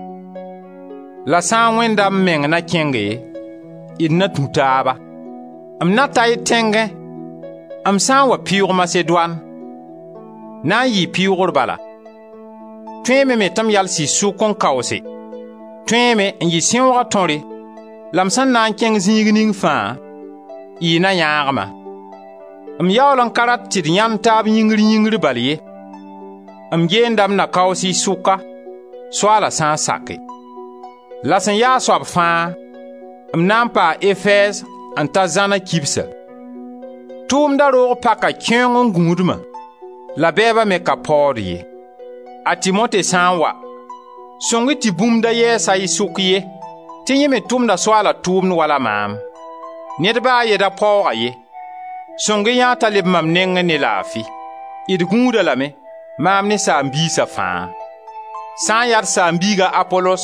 La sã n wẽnda m meng na kẽnge, d na tũ taaba. M na ta y tẽngẽ, m sã n wa pɩʋʋg Masedoan, na n yɩ pɩʋʋgr bala. Tõeeme me tɩ m yals y sʋk n kaoose, tõeeme n yɩ sẽoogã tõre, la m sẽn na n kẽng zĩig ning fãa, y na yãag-ma. M yaool n ka rat tɩ d yãnd taab yĩngr bal ye. M geenda m na kaoos y sʋka, Soaala sã n sake. La sẽn yaa soab fãa, m na n paa Efɛɛs n ta zãna kibsa. Tʋʋmda roog paka kẽong n gũudma, la bɛɛba me ka paood ye. A Timote sã n wa, sõng-y tɩ bũmb da yɛɛsa y sʋk ye, tɩ yẽ me tʋmda Soaala tʋʋmd wala maam. Ned baa ye da paooga ye. Sõng-y yã t'a leb mam nengẽ ne laafɩ. D gũuda lame, maam ne saam-biisã fãa. Sã n yaa d saam-biiga Apolos,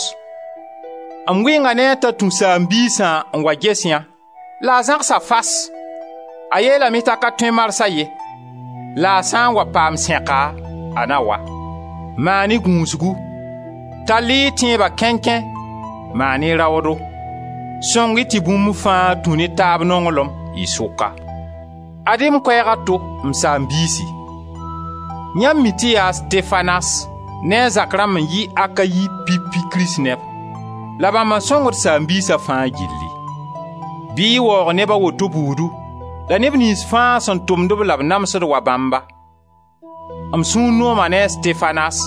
m wɩnga ne t'a tũ saam-biisã n wa ges yã, la a zãgsa fas. A yeelame t'a ka tõe marsã ye, la a sã n wa paam sẽka, a na wa. Maan-y gũusgu, tall y tẽeba kẽnkẽ, maan-y raoodo. Sõng-y tɩ bũmb fãa tũ ne taab nonglem y sʋka. Ad-y m koɛɛga to, m saam-biisi. Yãmb mi tɩ yaa Stefanas ne a zak rãmb n yɩ Akayi pipi Kirist neb, la bãmb n sõngd saam-biisã fãa gilli. Bɩ y waoog neb a woto buudu, la neb nins fãa sẽn tʋmd-b la b namsd wa bãmba. M sũur nooma ne a Stefanas,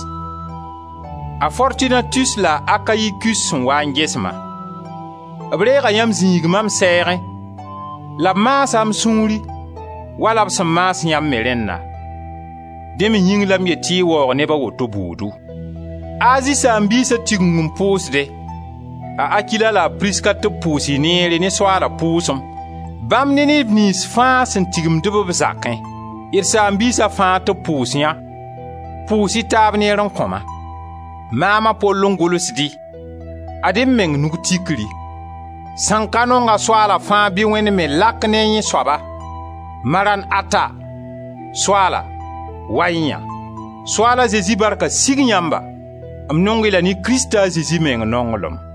a Fortunatus la Akayikus sẽn waa n gesma. B reega yãmb zĩig mam sɛɛgẽ, la b maasa m sũuri, wala b sẽn maas yãmb me rẽnna. Dẽ me yĩng la m yet tɩ y waoog neb a woto buudu. Azi saam-biisã tigeng n pʋʋsde, a Akila la a Priska tɩ b pʋʋs y neere ne Soaala pʋʋsem. Bãmb ne neb nins fãa sẽn tigimd-b b zakẽ, d saam-biisã fãa tɩ pʋʋs yã, pʋʋs-y taab neer n kõma. Maama Pol n gʋlsdɩ, ad-y m meng nug tikri. Sẽn ka nonga Soaala fãa bɩ Wẽnd me lak ne yẽ soaba. Maran ata, Soaala, wa y yã. Soaala Zezi barka sig yãmba, m nong-y la ne Krista Zezi meng nonglem.